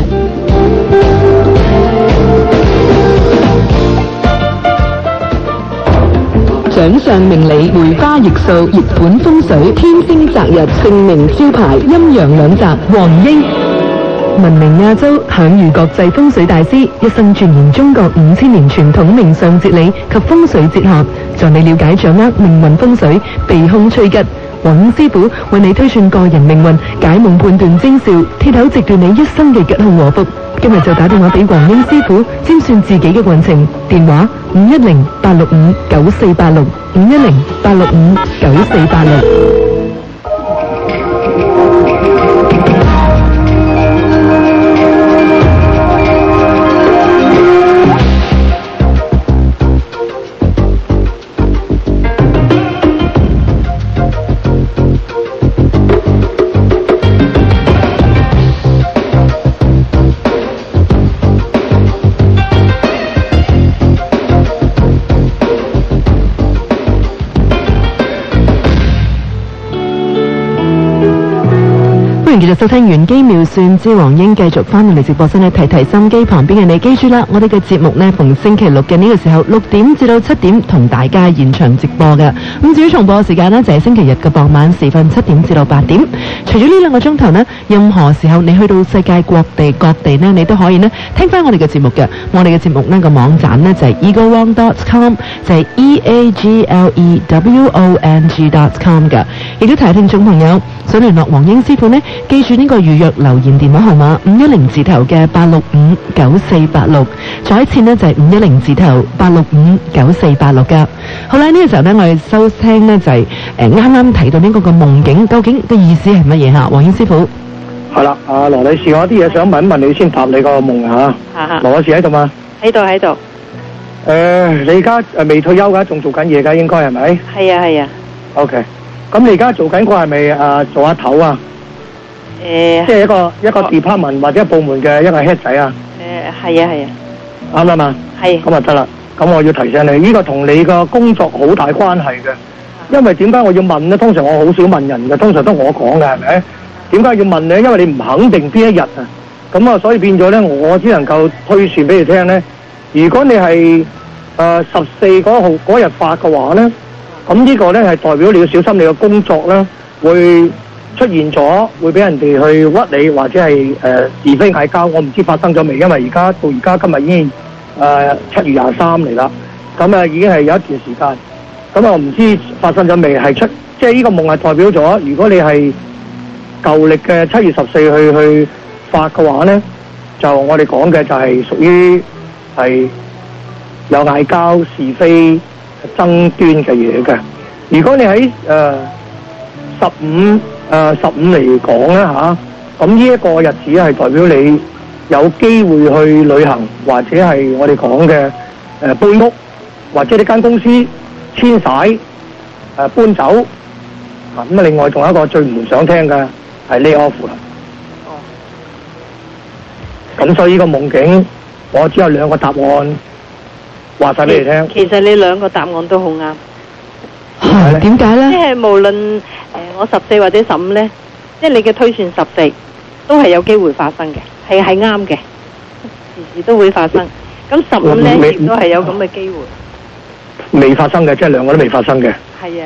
掌上明理，梅花易數，熱盤風水，天星擇日，盛名招牌，陰陽兩集，黃英。聞名亞洲，享譽國際風水大師，一生鑽研中國五千年傳統命相哲理及風水哲學，助你了解掌握命運風水，避凶趨吉。黃英師傅為你推算個人命運，解夢判斷徵兆，鐵口直斷你一生嘅吉凶禍福。今日就打電話俾黃英師傅，占算自己嘅運程。電話五一零八六五九四八六五一零八六五九四八六。繼續收聽玄機妙算之黃英，繼續翻到嚟直播室呢，提提心機旁邊嘅你，記住啦，我哋嘅節目呢，逢星期六嘅呢個時候六點至到七點同大家現場直播嘅。咁至於重播嘅時間呢，就係星期日嘅傍晚時分七點至到八點。除咗呢兩個鐘頭呢，任何時候你去到世界各地各地呢，你都可以呢聽翻我哋嘅節目嘅。我哋嘅節目呢個網站呢，就係 eaglewong dot com， 就係 e a g l e w o n g dot com 嘅。亦都提醒聽眾朋友想聯絡黃英師傅呢，記住呢個預約留言電話號碼五一零字頭嘅八六五九四八六，再一次呢，就係五一零字頭八六五九四八六噶。好啦，呢、這個時候呢，我哋收聽呢，就係誒啱啱提到呢個嘅夢境，究竟嘅意思係乜嘢吓？黃英師傅係啦，阿羅女士，我有啲嘢想問一問你先答你個夢吓。羅女士喺度嘛？ 喺度喺度。 誒、呃，你而家誒未退休噶，仲做緊嘢噶，應該係咪？ 係啊係啊。 O K，咁你而家做緊個係咪誒做下頭啊？ 誒、呃， 即係一個一個 department 或者部門嘅一個 head 仔啊。 誒，係啊係啊。 啱啦嘛。係。咁啊得啦，咁我要提醒你，呢、這個同你個工作好大關係嘅。因為點解我要問呢？通常我好少問人嘅，通常都我講嘅係咪？點解要問呢？因為你唔肯定邊一日啊。咁啊，所以變咗咧，我只能夠推算俾你聽咧。如果你係誒十四嗰號嗰日發嘅話咧，咁呢個咧係代表你要小心你嘅工作啦，會出現咗會俾人哋去屈你，或者係誒、呃、是非嗌交。我唔知發生咗未，因為而家到而家今日已經誒七月廿三嚟啦，咁啊已經係有一段時間。咁啊我唔知發生咗未，係出即係呢個夢係代表咗，如果你係舊曆嘅七月十四去去發嘅話咧，就我哋講嘅就係屬於係有嗌交、是非、爭端嘅嘢嘅。如果你喺誒十五誒十五嚟講咧嚇，咁呢一個日子係代表你有機會去旅行，或者係我哋講嘅誒搬屋，或者呢間公司遷徙誒、呃、搬走。啊咁啊，另外仲有一個最唔想聽嘅係 lay off 啦。哦。咁所以呢個夢境，我只有兩個答案話晒俾你聽。 其實你兩個答案都好啱。 係點解咧？ 即係無論誒、呃、我十四或者十五咧，即係你嘅推算十四都係有機會發生嘅，係係啱嘅，時時都會發生。咁十五咧亦都係有咁嘅機會。 未發生嘅，即係兩個都未發生嘅。 係啊。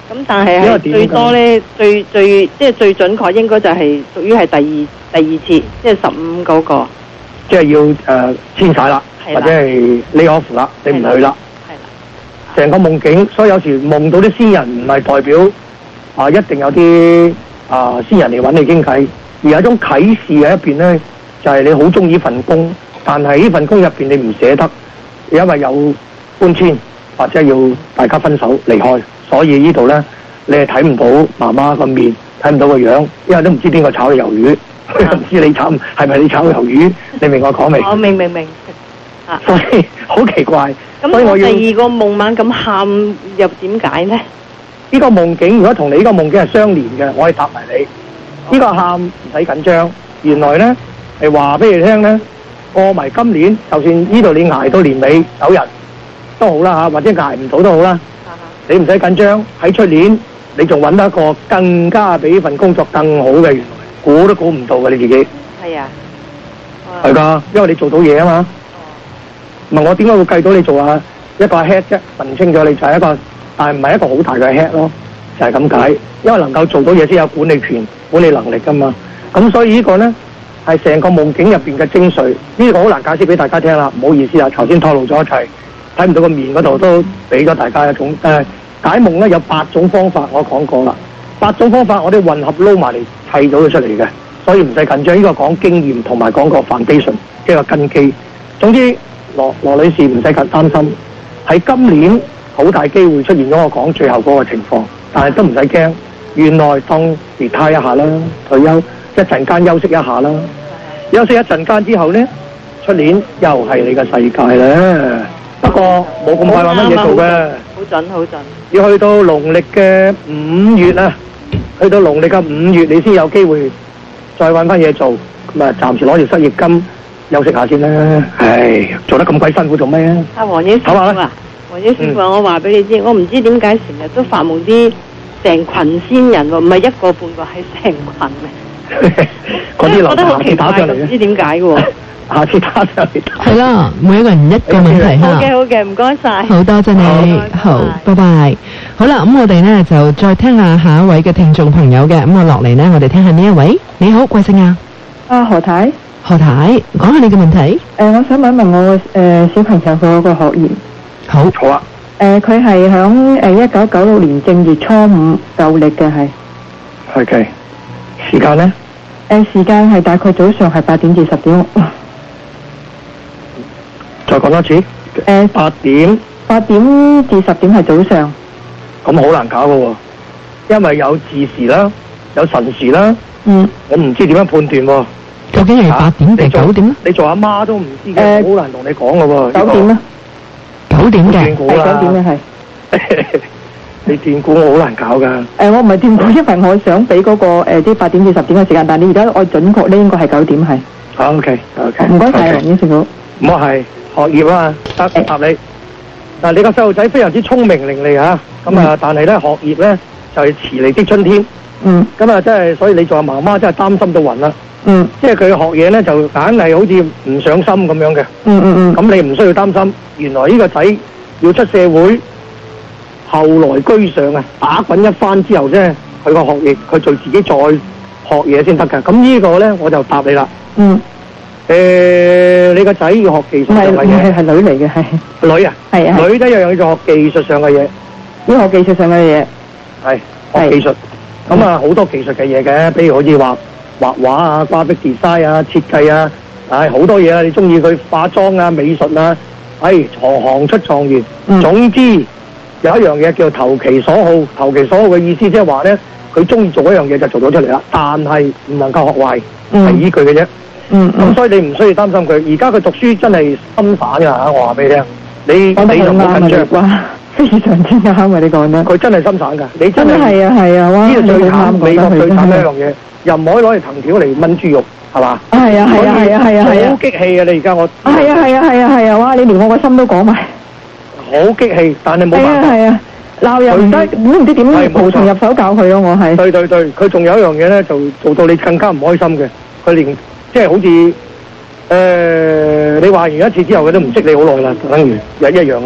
咁但係係最多咧，最最即係最準確應該就係屬於係第二第二次，即係十五嗰個。 即係要誒遷徙啦，或者係 lay off 啦，你唔去啦。係啦。成個夢境，所以有時夢到啲仙人唔係代表啊一定有啲啊仙人嚟揾你傾偈，而有一種啟示喺入邊咧，就係、是、你好中意份工，但係呢份工入邊你唔捨得，因為有搬遷或者要大家分手離開，所以呢度咧你係睇唔到媽媽個面，睇唔到個樣，因為都唔知邊個炒嘅魷魚。佢唔知你炒係咪你炒魷魚？你明我講未？ 我明明明啊！ 所以好奇怪。 咁我第二個夢晚咁喊又點解呢？ 呢個夢境如果同你呢個夢境係相連嘅，我可以答埋你。呢、哦、個喊唔使緊張。原來呢係話俾你聽呢，過埋今年，就算呢度你捱到年尾走人都好啦嚇，或者捱唔到都好啦。啊、你唔使緊張，喺出年你仲揾到一個更加比呢份工作更好嘅。原來估都估唔到嘅你自己。係啊，係㗎，因為你做到嘢啊嘛。唔、哦、係我點解會計到你做啊一個 head 啫？問清楚你就係一個，但係唔係一個好大嘅 head 咯，就係咁解。因為能夠做到嘢先有管理權、管理能力㗎嘛。咁所以呢個呢係成個夢境入邊嘅精髓。呢、這個好難解釋俾大家聽啦，唔好意思啊，頭先透露咗一齊，睇唔到個面嗰度都俾咗大家一種誒、呃、解夢呢有八種方法，我講過啦。八種方法我哋混合撈埋嚟砌咗佢出嚟嘅，所以唔使緊張。呢、這個講經驗同埋講個 foundation， 即係個根基。總之羅羅女士唔使咁擔心，喺今年好大機會出現咗我講最後嗰個情況，但係都唔使驚。原來當 retire 一下啦，退休一陣間休息一下啦，休息一陣間之後呢，出年又係你嘅世界啦。不過冇咁快話乜嘢做嘅， 好準好準。 要去到農曆嘅五月啊，去到農曆嘅五月你先有機會再揾翻嘢做，咁啊暫時攞住失業金休息下先啦。唉，做得咁鬼辛苦做咩啊？ 阿黃姐師傅啊，黃姐師傅，我話俾你知，我唔知點解成日都發夢啲成群仙人喎，唔係一個半個，係成群嘅。 嗰啲覺得好奇怪，唔知點解嘅喎。 下次打上嚟。 係啦，每一個人一個問題嚇。 好嘅，好嘅，唔該晒。 好多謝你，好，拜拜。好啦，咁我哋呢就再聽下下一位嘅聽眾朋友嘅，咁我落嚟呢，我哋聽下呢一位。你好，貴姓啊？ 啊，何太。 何太，講下你嘅問題。 誒、呃，我想問一問我誒、呃、小朋友佢嗰個學業。 好。 好啊。 誒，佢係響誒一九九六年正月初五舊曆嘅係。 係嘅。時間呢？ 誒、呃，時間係大概早上係八點至十點。 再講多次。誒、呃，八點。 八點至十點係早上。 咁好難搞噶喎，因為有巳時啦，有辰時啦。 嗯。 我唔知點樣判斷喎。 究竟係八點定九點咧？ 你做阿媽都唔知嘅，好、呃、難同你講噶喎。 九點啦。 九點嘅。 斷估啦。 九點嘅係。 你斷估我好難搞噶。誒、 呃，我唔係斷估，因為我想俾嗰、那個誒啲八點至十點嘅時間，但係你而家我準確咧應該係九點係。 好 OK OK。 唔該晒，黃醫師傅。 唔好係學業啊，答答你。嗱，你個細路仔非常之聰明伶俐嚇，咁啊，但係咧學業咧就係遲嚟的春天。 嗯。 咁啊，真係所以你做阿媽媽真係擔心到暈啦。 嗯。即係佢學嘢咧就硬係好似唔上心咁樣嘅。 嗯嗯嗯。 咁你唔需要擔心，原來呢個仔要出社會，後來居上啊，打滾一番之後啫，佢個學業佢就自己再學嘢先得㗎。咁呢個咧我就答你啦。 嗯。 誒、呃，你個仔要學技術上嘅嘢， 係係女嚟嘅，係女啊，係啊，女都一樣要學技術上嘅嘢， 要學技術上嘅嘢， 係學技術。咁啊，好多技術嘅嘢嘅，比如好似畫畫畫啊、graphic design啊、設計啊，唉，好多嘢啊。你中意佢化妝啊、美術啊，唉，行行出狀元。嗯、總之有一樣嘢叫做投其所好，投其所好嘅意思即係話咧，佢中意做一樣嘢就做到出嚟啦，但係唔能夠學壞，係依句嘅啫。嗯，咁、嗯、所以你唔需要擔心佢。而家佢讀書真係心散噶吓，我話俾你聽。你你就唔好緊張。哇，非常之啱啊！你講得。佢真係心散噶，你真係。係啊係啊，哇！呢個最慘，美國最慘呢樣嘢，又唔可以攞嚟藤條嚟炆豬肉，係嘛？係啊係啊係啊係啊係啊！好激氣啊！你而家我。係啊係啊係啊係啊！哇！你連我個心都講埋。好激氣，但係冇辦法。係啊係啊，鬧又唔得，我唔知點無從入手教佢咯，我係。對對對，佢仲有一樣嘢咧，就做到你更加唔開心嘅，佢連。即係好似誒、呃，你話完一次之後，佢都唔識你好耐啦，等於又一樣啦。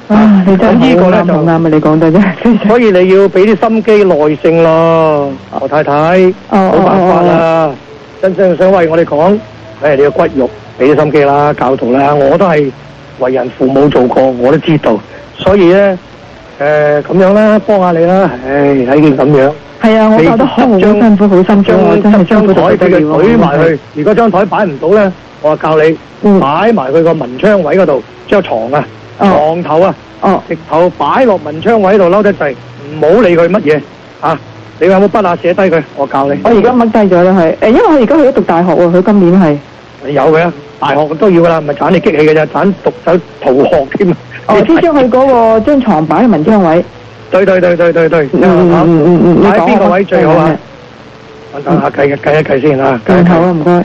啊，你真係好呢個咧就啱啊！你講得啫， 所以你要俾啲心機耐性咯，何太太，冇、 哦、 辦法啦。真正想為我哋講，誒，你個骨肉俾啲心機啦，教導啦，我都係為人父母做過，我都知道。所以咧，誒、呃、咁樣啦，幫下你啦，唉，睇見咁樣。 係啊，我覺得好辛苦，好辛苦，我真係將台俾佢舉埋去。如果張台擺唔到咧，我教你擺埋佢個文昌位嗰度，張床啊，床頭啊， 哦， 直頭擺落文昌位度嬲得滯，唔好理佢乜嘢啊！你有冇筆啊？寫低佢，我教你。 我而家掹低咗啦，係誒，因為我而家去咗讀大學喎，佢今年係。 有嘅，大學都要噶啦，唔係盞你激氣嘅啫，盞讀走逃學添啊！ 哦，先將佢嗰個張床擺喺文昌位。 對對對對對對， 嗯嗯嗯嗯， 擺邊個位最好啊？我等下計計一計先啊，計一計。 好啊，唔該。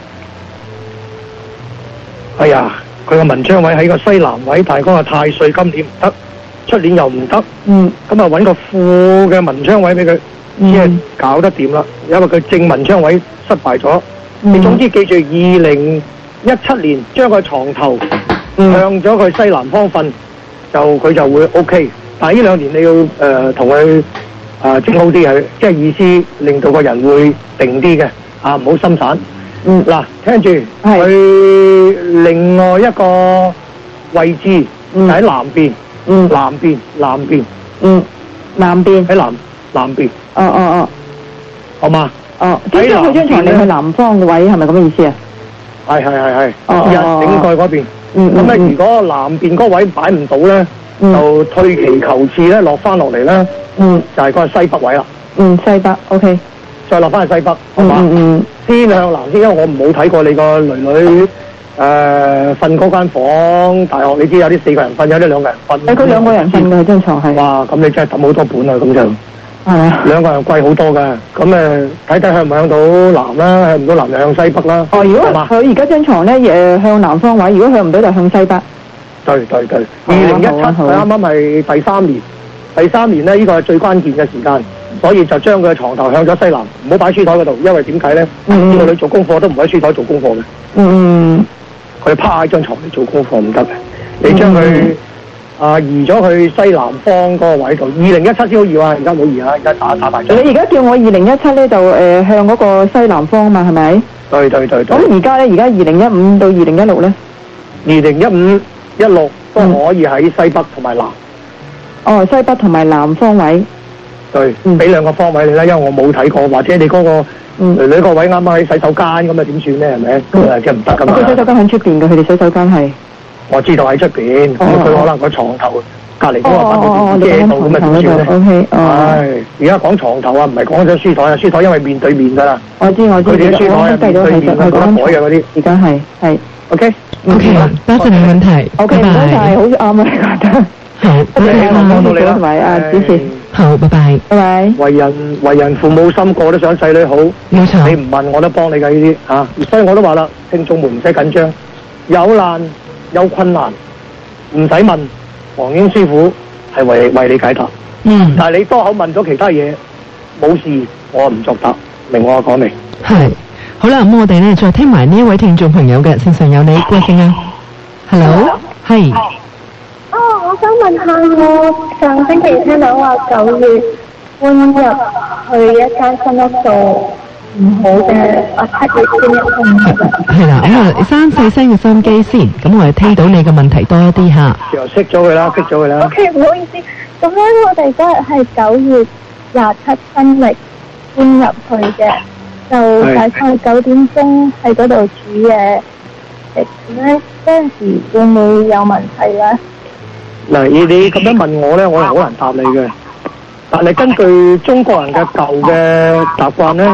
哎呀，佢個文昌位喺個西南位，但係嗰個太歲今年唔得，出年又唔得。 嗯。 咁啊，揾個副嘅文昌位俾佢，先係搞得掂啦。因為佢正文昌位失敗咗。你總之記住，二零一七年將個床頭向咗佢西南方瞓，就佢就會 O K。但係呢兩年你要誒同佢啊整好啲係，即係意思令到個人會定啲嘅，啊唔好心散。 嗯， 嗱，聽住佢另外一個位置就喺南邊， 嗯， 南邊，南邊， 嗯，南邊喺南南邊。 哦哦哦， 好嘛？ 哦，即係將佢張床你去南方嘅位，係咪咁嘅意思啊？ 係係係係， 哦日頂蓋嗰邊。 嗯咁咧，如果南邊嗰位擺唔到咧，就退其求次咧，落翻落嚟咧， 嗯， 就係嗰個西北位啦。 嗯，西北 ，OK。 再落翻去西北，好嘛？ 嗯嗯。 先向南先，因為我冇睇過你個女女誒瞓嗰間房。大學你知有啲四個人瞓，有啲兩個人瞓。 誒，佢兩個人瞓嘅張床係。 哇！咁你真係揼好多本啊，咁就。 係啊。 兩個人貴好多㗎，咁誒睇睇向唔向到南啦，向唔到南就向西北啦。 哦，如果佢而家張床咧誒向南方位，如果向唔到就向西北。 對對對，二零一七佢啱啱係第三年，第三年咧呢個係最關鍵嘅時間，所以就將佢嘅床頭向咗西南，唔好擺書台嗰度，因為點解咧？呢個女做功課都唔喺書台做功課嘅。 嗯， 佢趴喺張床嚟做功課唔得嘅，你將佢啊移咗去西南方嗰個位度。二零一七先好移啊，而家冇移啊，而家打打大仗。 你而家叫我二零一七咧就誒向嗰個西南方嘛，係咪？ 對對對對。 咁而家咧，而家二零一五到二零一六咧？ 二零一五一六都可以喺西北同埋南。 哦，西北同埋南方位。 對，俾兩個方位你啦，因為我冇睇過，或者你嗰個女女個位啱啱喺洗手間咁啊，點算咧？係咪？咁啊，即係唔得噶嘛。 佢洗手間喺出邊嘅，佢哋洗手間係。 我知道喺出邊，咁佢可能個床頭隔離嗰個把佢遮到，咁啊點算咧 ？O K， 係而家講床頭啊，唔係講張書台啊，書台因為面對面噶啦。 我知我知。 佢哋啲書台係面對面，佢講得改嘅嗰啲。 而家係係。 O K。 O K，多謝你問題。 O K，唔該晒，好啱啊，你覺得。 好， 多謝希望幫到你啦。 同埋啊，主持。 好，拜拜。 拜拜。 為人為人父母心，個個都想細女好。 冇錯。 你唔問我都幫你㗎呢啲嚇，所以我都話啦，聽眾們唔使緊張，有難有困難唔使問，黃英師傅係為為你解答。 嗯。 但係你多口問咗其他嘢，冇事，我唔作答，明我講未？ 係。好啦，咁我哋咧再聽埋呢一位聽眾朋友嘅線上有你，貴姓啊 ？Hello，係。 哦，我想問下，我上星期聽到話九月搬入去一間新屋做唔好嘅，我七月先入去。 係啦，咁啊，閂細聲嘅收音機先，咁我哋聽到你嘅問題多一啲嚇。 又熄咗佢啦，熄咗佢啦。 O K，唔好意思，咁咧我哋嗰日係九月廿七新歷搬入去嘅，就大概九點鐘喺嗰度煮嘢食咧，嗰陣時會唔會有問題咧？ 嗱，你你咁樣問我咧，我係好難答你嘅。但係根據中國人嘅舊嘅習慣咧，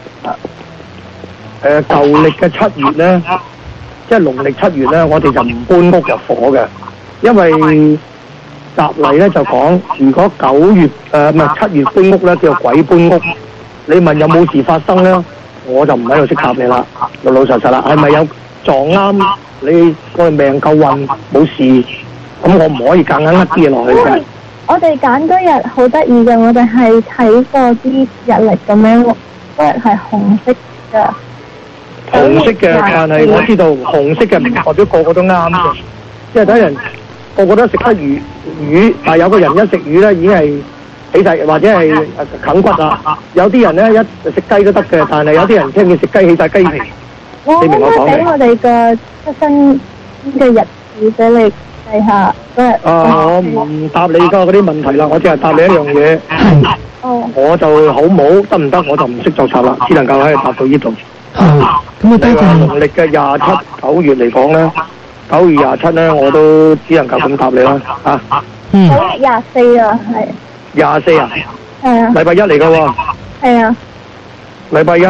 誒舊歷嘅七月咧，即係農曆七月咧，我哋就唔搬屋入伙嘅，因為習例咧就講，如果九月誒唔係七月搬屋咧，叫做鬼搬屋。你問有冇事發生咧，我就唔喺度識答你啦，老老實實啦，係咪有撞啱你個命夠運冇事？咁我唔可以夾硬呃啲嘢落去嘅。 我哋揀嗰日好得意嘅，我哋係睇過啲日曆咁樣，嗰日係紅色嘅。 紅色嘅，但係我知道紅色嘅唔代表個個都啱嘅，即係等人個個都食得魚魚，但係有個人一食魚咧已經係起晒或者係啃骨啊。有啲人咧一食雞都得嘅，但係有啲人聽見食雞起晒雞皮。 我你明我講俾我哋個出生嘅日子俾你計下嗰日。 啊，我唔答你噶嗰啲問題啦，我只係答你一樣嘢。 哦。 我就好冇得唔得？我就唔識作策啦，只能夠喺度答到呢度。 係。咁啊，多謝。 農曆嘅廿七九月嚟講咧，九月廿七咧，我都只能夠咁答你啦。啊。 嗯。九月廿四啊，係。 廿四啊？ 係啊。 禮拜一嚟噶喎。 係啊。 禮拜一。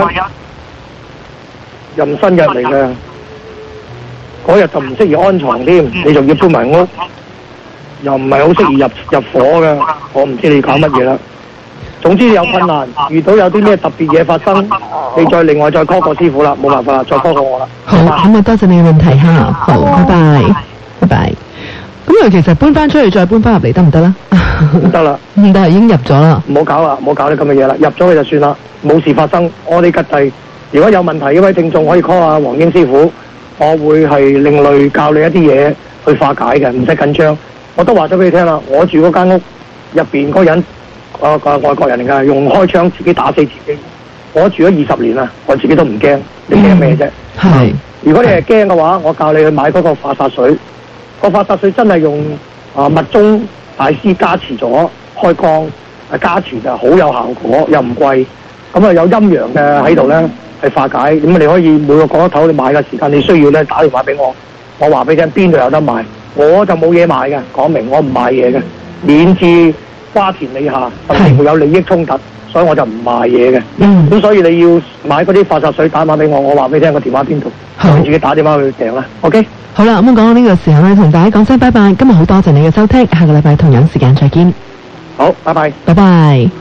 壬申日嚟嘅，嗰日就唔適宜安床添，你仲要搬埋屋，又唔係好適宜入入伙嘅，我唔知你搞乜嘢啦。總之有困難，遇到有啲咩特別嘢發生，你再另外再 call 個師傅啦，冇辦法啦，再 call 過我啦。 好，咁啊多謝你嘅問題嚇，好，拜拜，拜拜。咁啊，其實搬翻出去再搬翻入嚟得唔得啦？ 唔得啦， 唔得，已經入咗啦。 唔好搞啦，唔好搞啲咁嘅嘢啦，入咗去就算啦，冇事發生，我哋吉弟。如果有問題，呢位聽眾可以 call 下黃英師傅，我會係另類教你一啲嘢去化解嘅，唔使緊張。我都話咗俾你聽啦，我住嗰間屋入邊嗰人，啊個外國人嚟㗎，用開槍自己打死自己。我住咗二十年啦，我自己都唔驚，你驚咩啫？ 係、嗯。 如果你係驚嘅話，我教你去買嗰個化煞水。個化煞水真係用啊密宗大師加持咗開光，啊加持就好有效果，又唔貴。咁啊有陰陽嘅喺度咧。係化解，咁你可以每個角落頭你買嘅時間，你需要咧打電話俾我，我話俾你聽邊度有得賣，我就冇嘢賣嘅，講明我唔賣嘢嘅，免至瓜田李下，甚至會有利益衝突，所以我就唔賣嘢嘅。嗯，咁所以你要買嗰啲化煞水，打電話俾我，我話俾你聽個電話邊度，你自己打電話去訂啦。OK。 好啦，咁講到呢個時候咧，同大家講聲拜拜。今日好多謝你嘅收聽，下個禮拜同樣時間再見。 好，拜拜。 拜拜。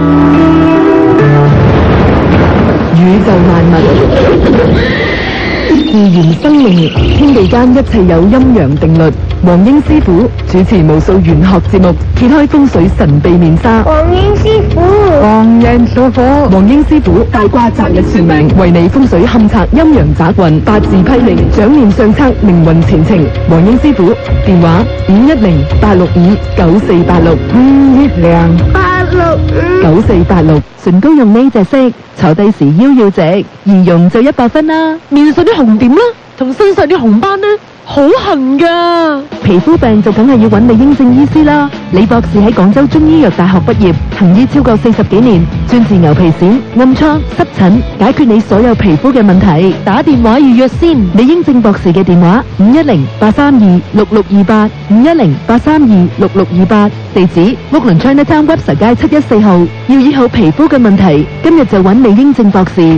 宇宙萬物，自然生命，天地間一切有陰陽定律。黃英師傅主持無數玄學節目，揭開風水神秘面紗。 黃英師傅， 黃人所火，黃英師傅大卦擇日算命，為你風水勘測陰陽雜運，八字批命，掌念相測命運前程。黃英師傅電話五一零八六五九四八六五一零八六五九四八六。唇膏用呢隻色，坐低時腰要直，易用就一百分啦。面上啲紅點啦，同身上啲紅斑呢，好痕噶。皮膚病就梗係要揾李英正醫師啦。李博士喺廣州中醫藥大學畢業，行醫超過四十幾年，專治牛皮癬、暗瘡、濕疹，解決你所有皮膚嘅問題。打電話預約先。李英正博士嘅電話五一零八三二六六二八五一零八三二六六二八，地址屋崙 Chinatown Webster 街七一四號。要醫好皮膚嘅問題，今日就揾李英正博士。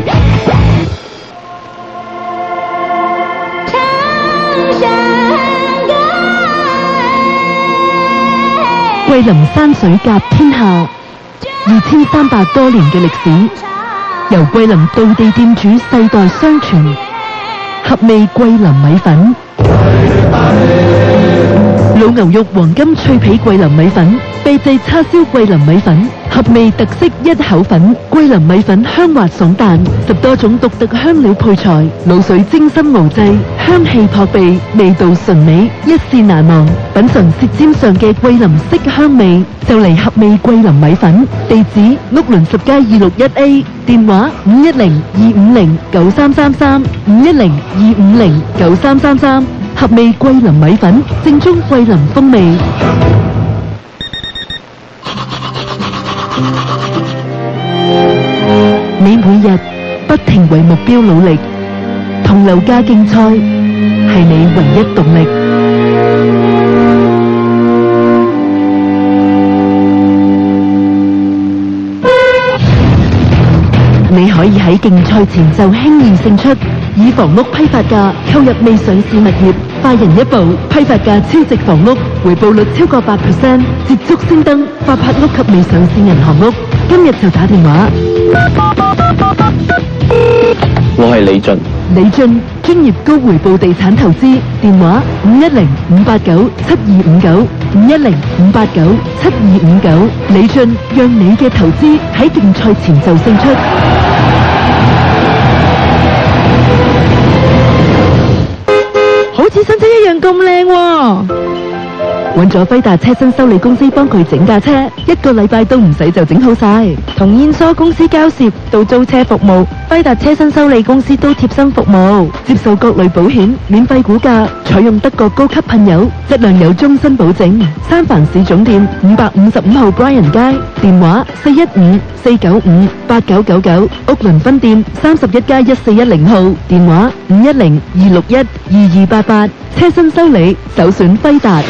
桂林山水甲天下，二千三百多年嘅歷史，由桂林道地店主世代相傳。合味桂林米粉，老牛肉黃金脆皮桂林米粉，秘製叉燒桂林米粉，合味特色一口粉，桂林米粉香滑爽彈，十多種獨特香料配菜，滷水精心熬製，香氣撲鼻，味道純美，一試難忘。品嘗舌尖上嘅桂林色香味，就嚟合味桂林米粉。地址屋崙十街二六一 A， 電話五一零二五零九三三三五一零二五零九三三三。合味桂林米粉，正宗桂林風味。你每日不停為目標努力，同樓價競賽係你唯一動力。你可以喺競賽前就輕易勝出，以房屋批發價購入未上市物業，快人一步，批發價超值房屋，回報率超過百 percent， 捷足先登發拍屋及未上市銀行屋。今日就打電話。 我係李俊。 李俊，專業高回報地產投資，電話五一零五八九七二五九五一零五八九七二五九。李俊，讓你嘅投資喺競賽前就勝出。好似新車一樣咁靚喎！ 揾咗輝達車身修理公司幫佢整架車，一個禮拜都唔使就整好晒。從燕梳公司交涉到租車服務，輝達車身修理公司都貼心服務，接受各類保險，免費估價，採用德國高級噴油，質量有終身保證。三藩市總店五百五十五號 Bryan 街，電話四一五四九五八九九九，屋崙分店三十一加一四一零號，電話五一零二六一二二八八，車身修理首選輝達。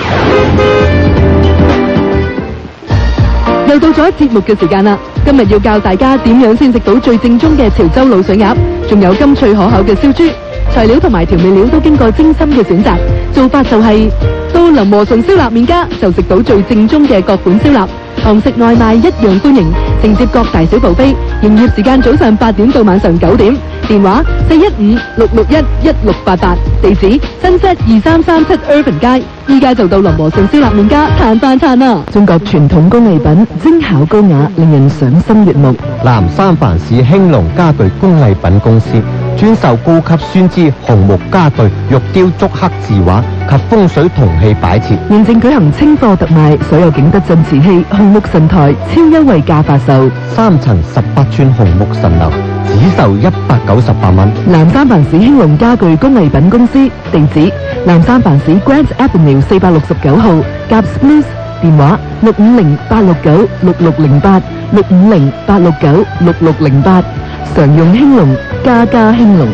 又到咗節目嘅時間啦！今日要教大家點樣先食到最正宗嘅潮州滷水鴨，仲有甘脆可口嘅燒豬。材料同埋調味料都經過精心嘅選擇，做法就係、是、到林和順燒臘麵家就食到最正宗嘅各款燒臘，堂食外賣一樣歡迎，承接各大小部飛。營業時間早上八點到晚上九點，電話四一五六六一一六八八，地址新set二三三七 Irvin 街。依家就到林和順燒臘麵家嘆飯餐啦！中國傳統工藝品，精巧高雅，令人賞心悅目。 南三藩市興隆家具工藝品公司專售高級酸枝紅木家具、玉雕竹刻字畫及風水銅器擺設。 現正舉行清貨特賣，所有景德鎮瓷器、紅木神台超優惠價發售， 三層十八寸紅木神樓只售一百九十八蚊。 南三藩市興隆家具工藝品公司，地址南三藩市 Grant Avenue 四百六十九號 Gaps Blues， 電話六五零八六九六六零八六五零八六九六六零八，常用興隆，家家興隆。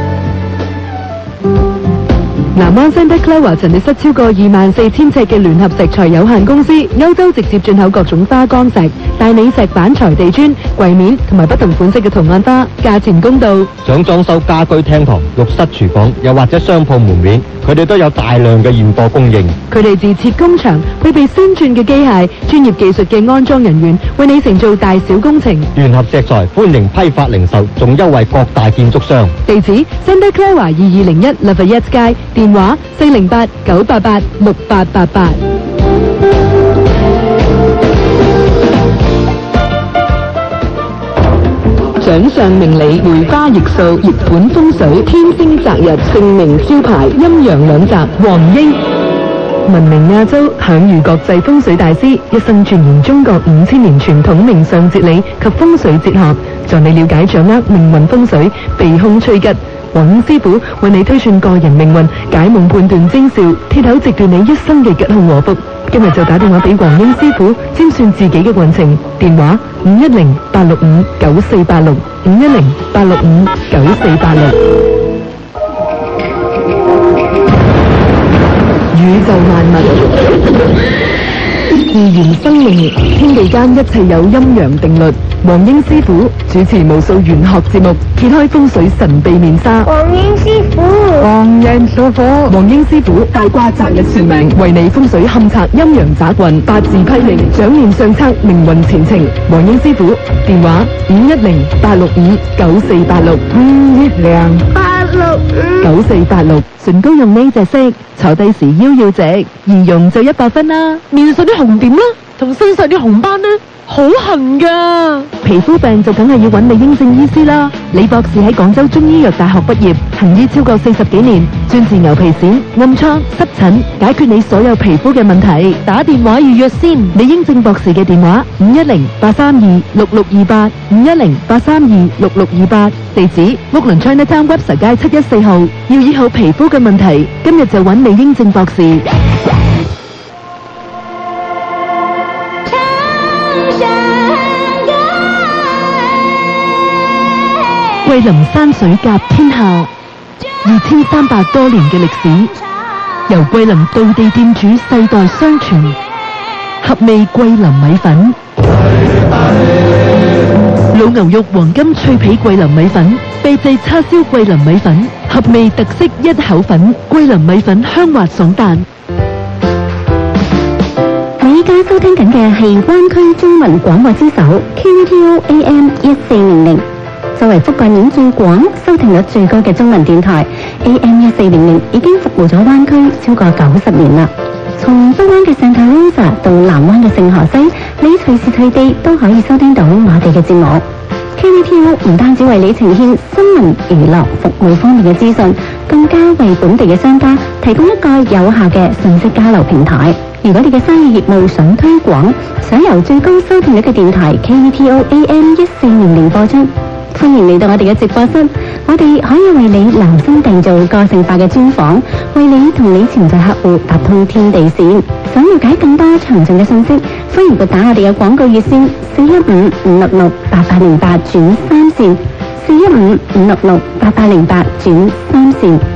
南灣 Santa Clara 陳列室超過二萬四千尺嘅聯合石材有限公司，歐洲直接進口各種花崗石、大理石板材地磚、櫃面同埋不同款式嘅圖案花，價錢公道。 想裝修家居廳堂、浴室、廚房，又或者商鋪門面，佢哋都有大量嘅現貨供應。 佢哋自設工場，配備先進嘅機械、專業技術嘅安裝人員，為你承做大小工程。 聯合石材歡迎批發零售，仲優惠各大建築商。 地址 Santa Clara 二二零一 Lafayette 街，電話四零八九八八六八八八。掌上明理，梅花易數，熱本風水，天星擇日，姓名招牌，陰陽兩集，黃英。聞名亞洲，享譽國際風水大師，一生鑽研中國五千年傳統命相哲理及風水哲學，助你了解掌握命運風水，避凶趨吉。黃英師傅為你推算個人命運，解夢判斷徵兆，鐵口直斷你一生嘅吉凶禍福。今日就打電話俾黃英師傅，占算自己嘅運程。電話五一零八六五九四八六五一零八六五九四八六。宇宙萬物，自然生命，天地間一切有陰陽定律。黃英師傅主持無數玄學節目，揭開風水神秘面紗。 黃英師傅， 黃英師傅，黃英師傅大卦擇日算命，為你風水勘察陰陽雜運，八字批命，掌面相測命運前程。黃英師傅電話五一零八六五九四八六五一零八六五九四八六。唇膏用呢隻色，坐低時腰要直，易用就一百分啦。面上啲紅點啦，同身上啲紅斑呢，好痕噶。皮膚病就梗係要揾李英正醫師啦。李博士喺廣州中醫藥大學畢業，行醫超過四十幾年，專治牛皮癬、暗瘡、濕疹，解決你所有皮膚嘅問題。打電話預約先。李英正博士嘅電話五一零八三二六六二八五一零八三二六六二八，地址屋崙 Chinatown Webster 街七一四號。要醫好皮膚嘅問題，今日就揾李英正博士。桂林山水甲天下，二千三百多年嘅歷史，由桂林道地店主世代相傳。合味桂林米粉，老牛肉黃金脆皮桂林米粉，秘製叉燒桂林米粉，合味特色一口粉，桂林米粉香滑爽彈。 你依家收聽緊嘅係灣區中文廣播之首 Q V T O A M 一四零零。作為覆蓋面最廣、收聽率最高嘅中文電台 A M 一四零零已經服務咗灣區超過九十年啦。從北灣嘅 Santa Rosa 到南灣嘅聖荷西，你隨時隨地都可以收聽到我哋嘅節目。Q V T O 唔單止為你呈現新聞、娛樂、服務方面嘅資訊，更加為本地嘅商家提供一個有效嘅信息交流平台。 如果你嘅生意業務想推廣，想由最高收聽率嘅電台 K V T O A M 一四零零播出，歡迎嚟到我哋嘅直播室，我哋可以為你量身訂造個性化嘅專訪，為你同你潛在客戶搭通天地線。想了解更多詳盡嘅信息，歡迎撥打我哋嘅廣告熱線四一五五六六八八零八轉三線，四一五五六六八八零八轉三線。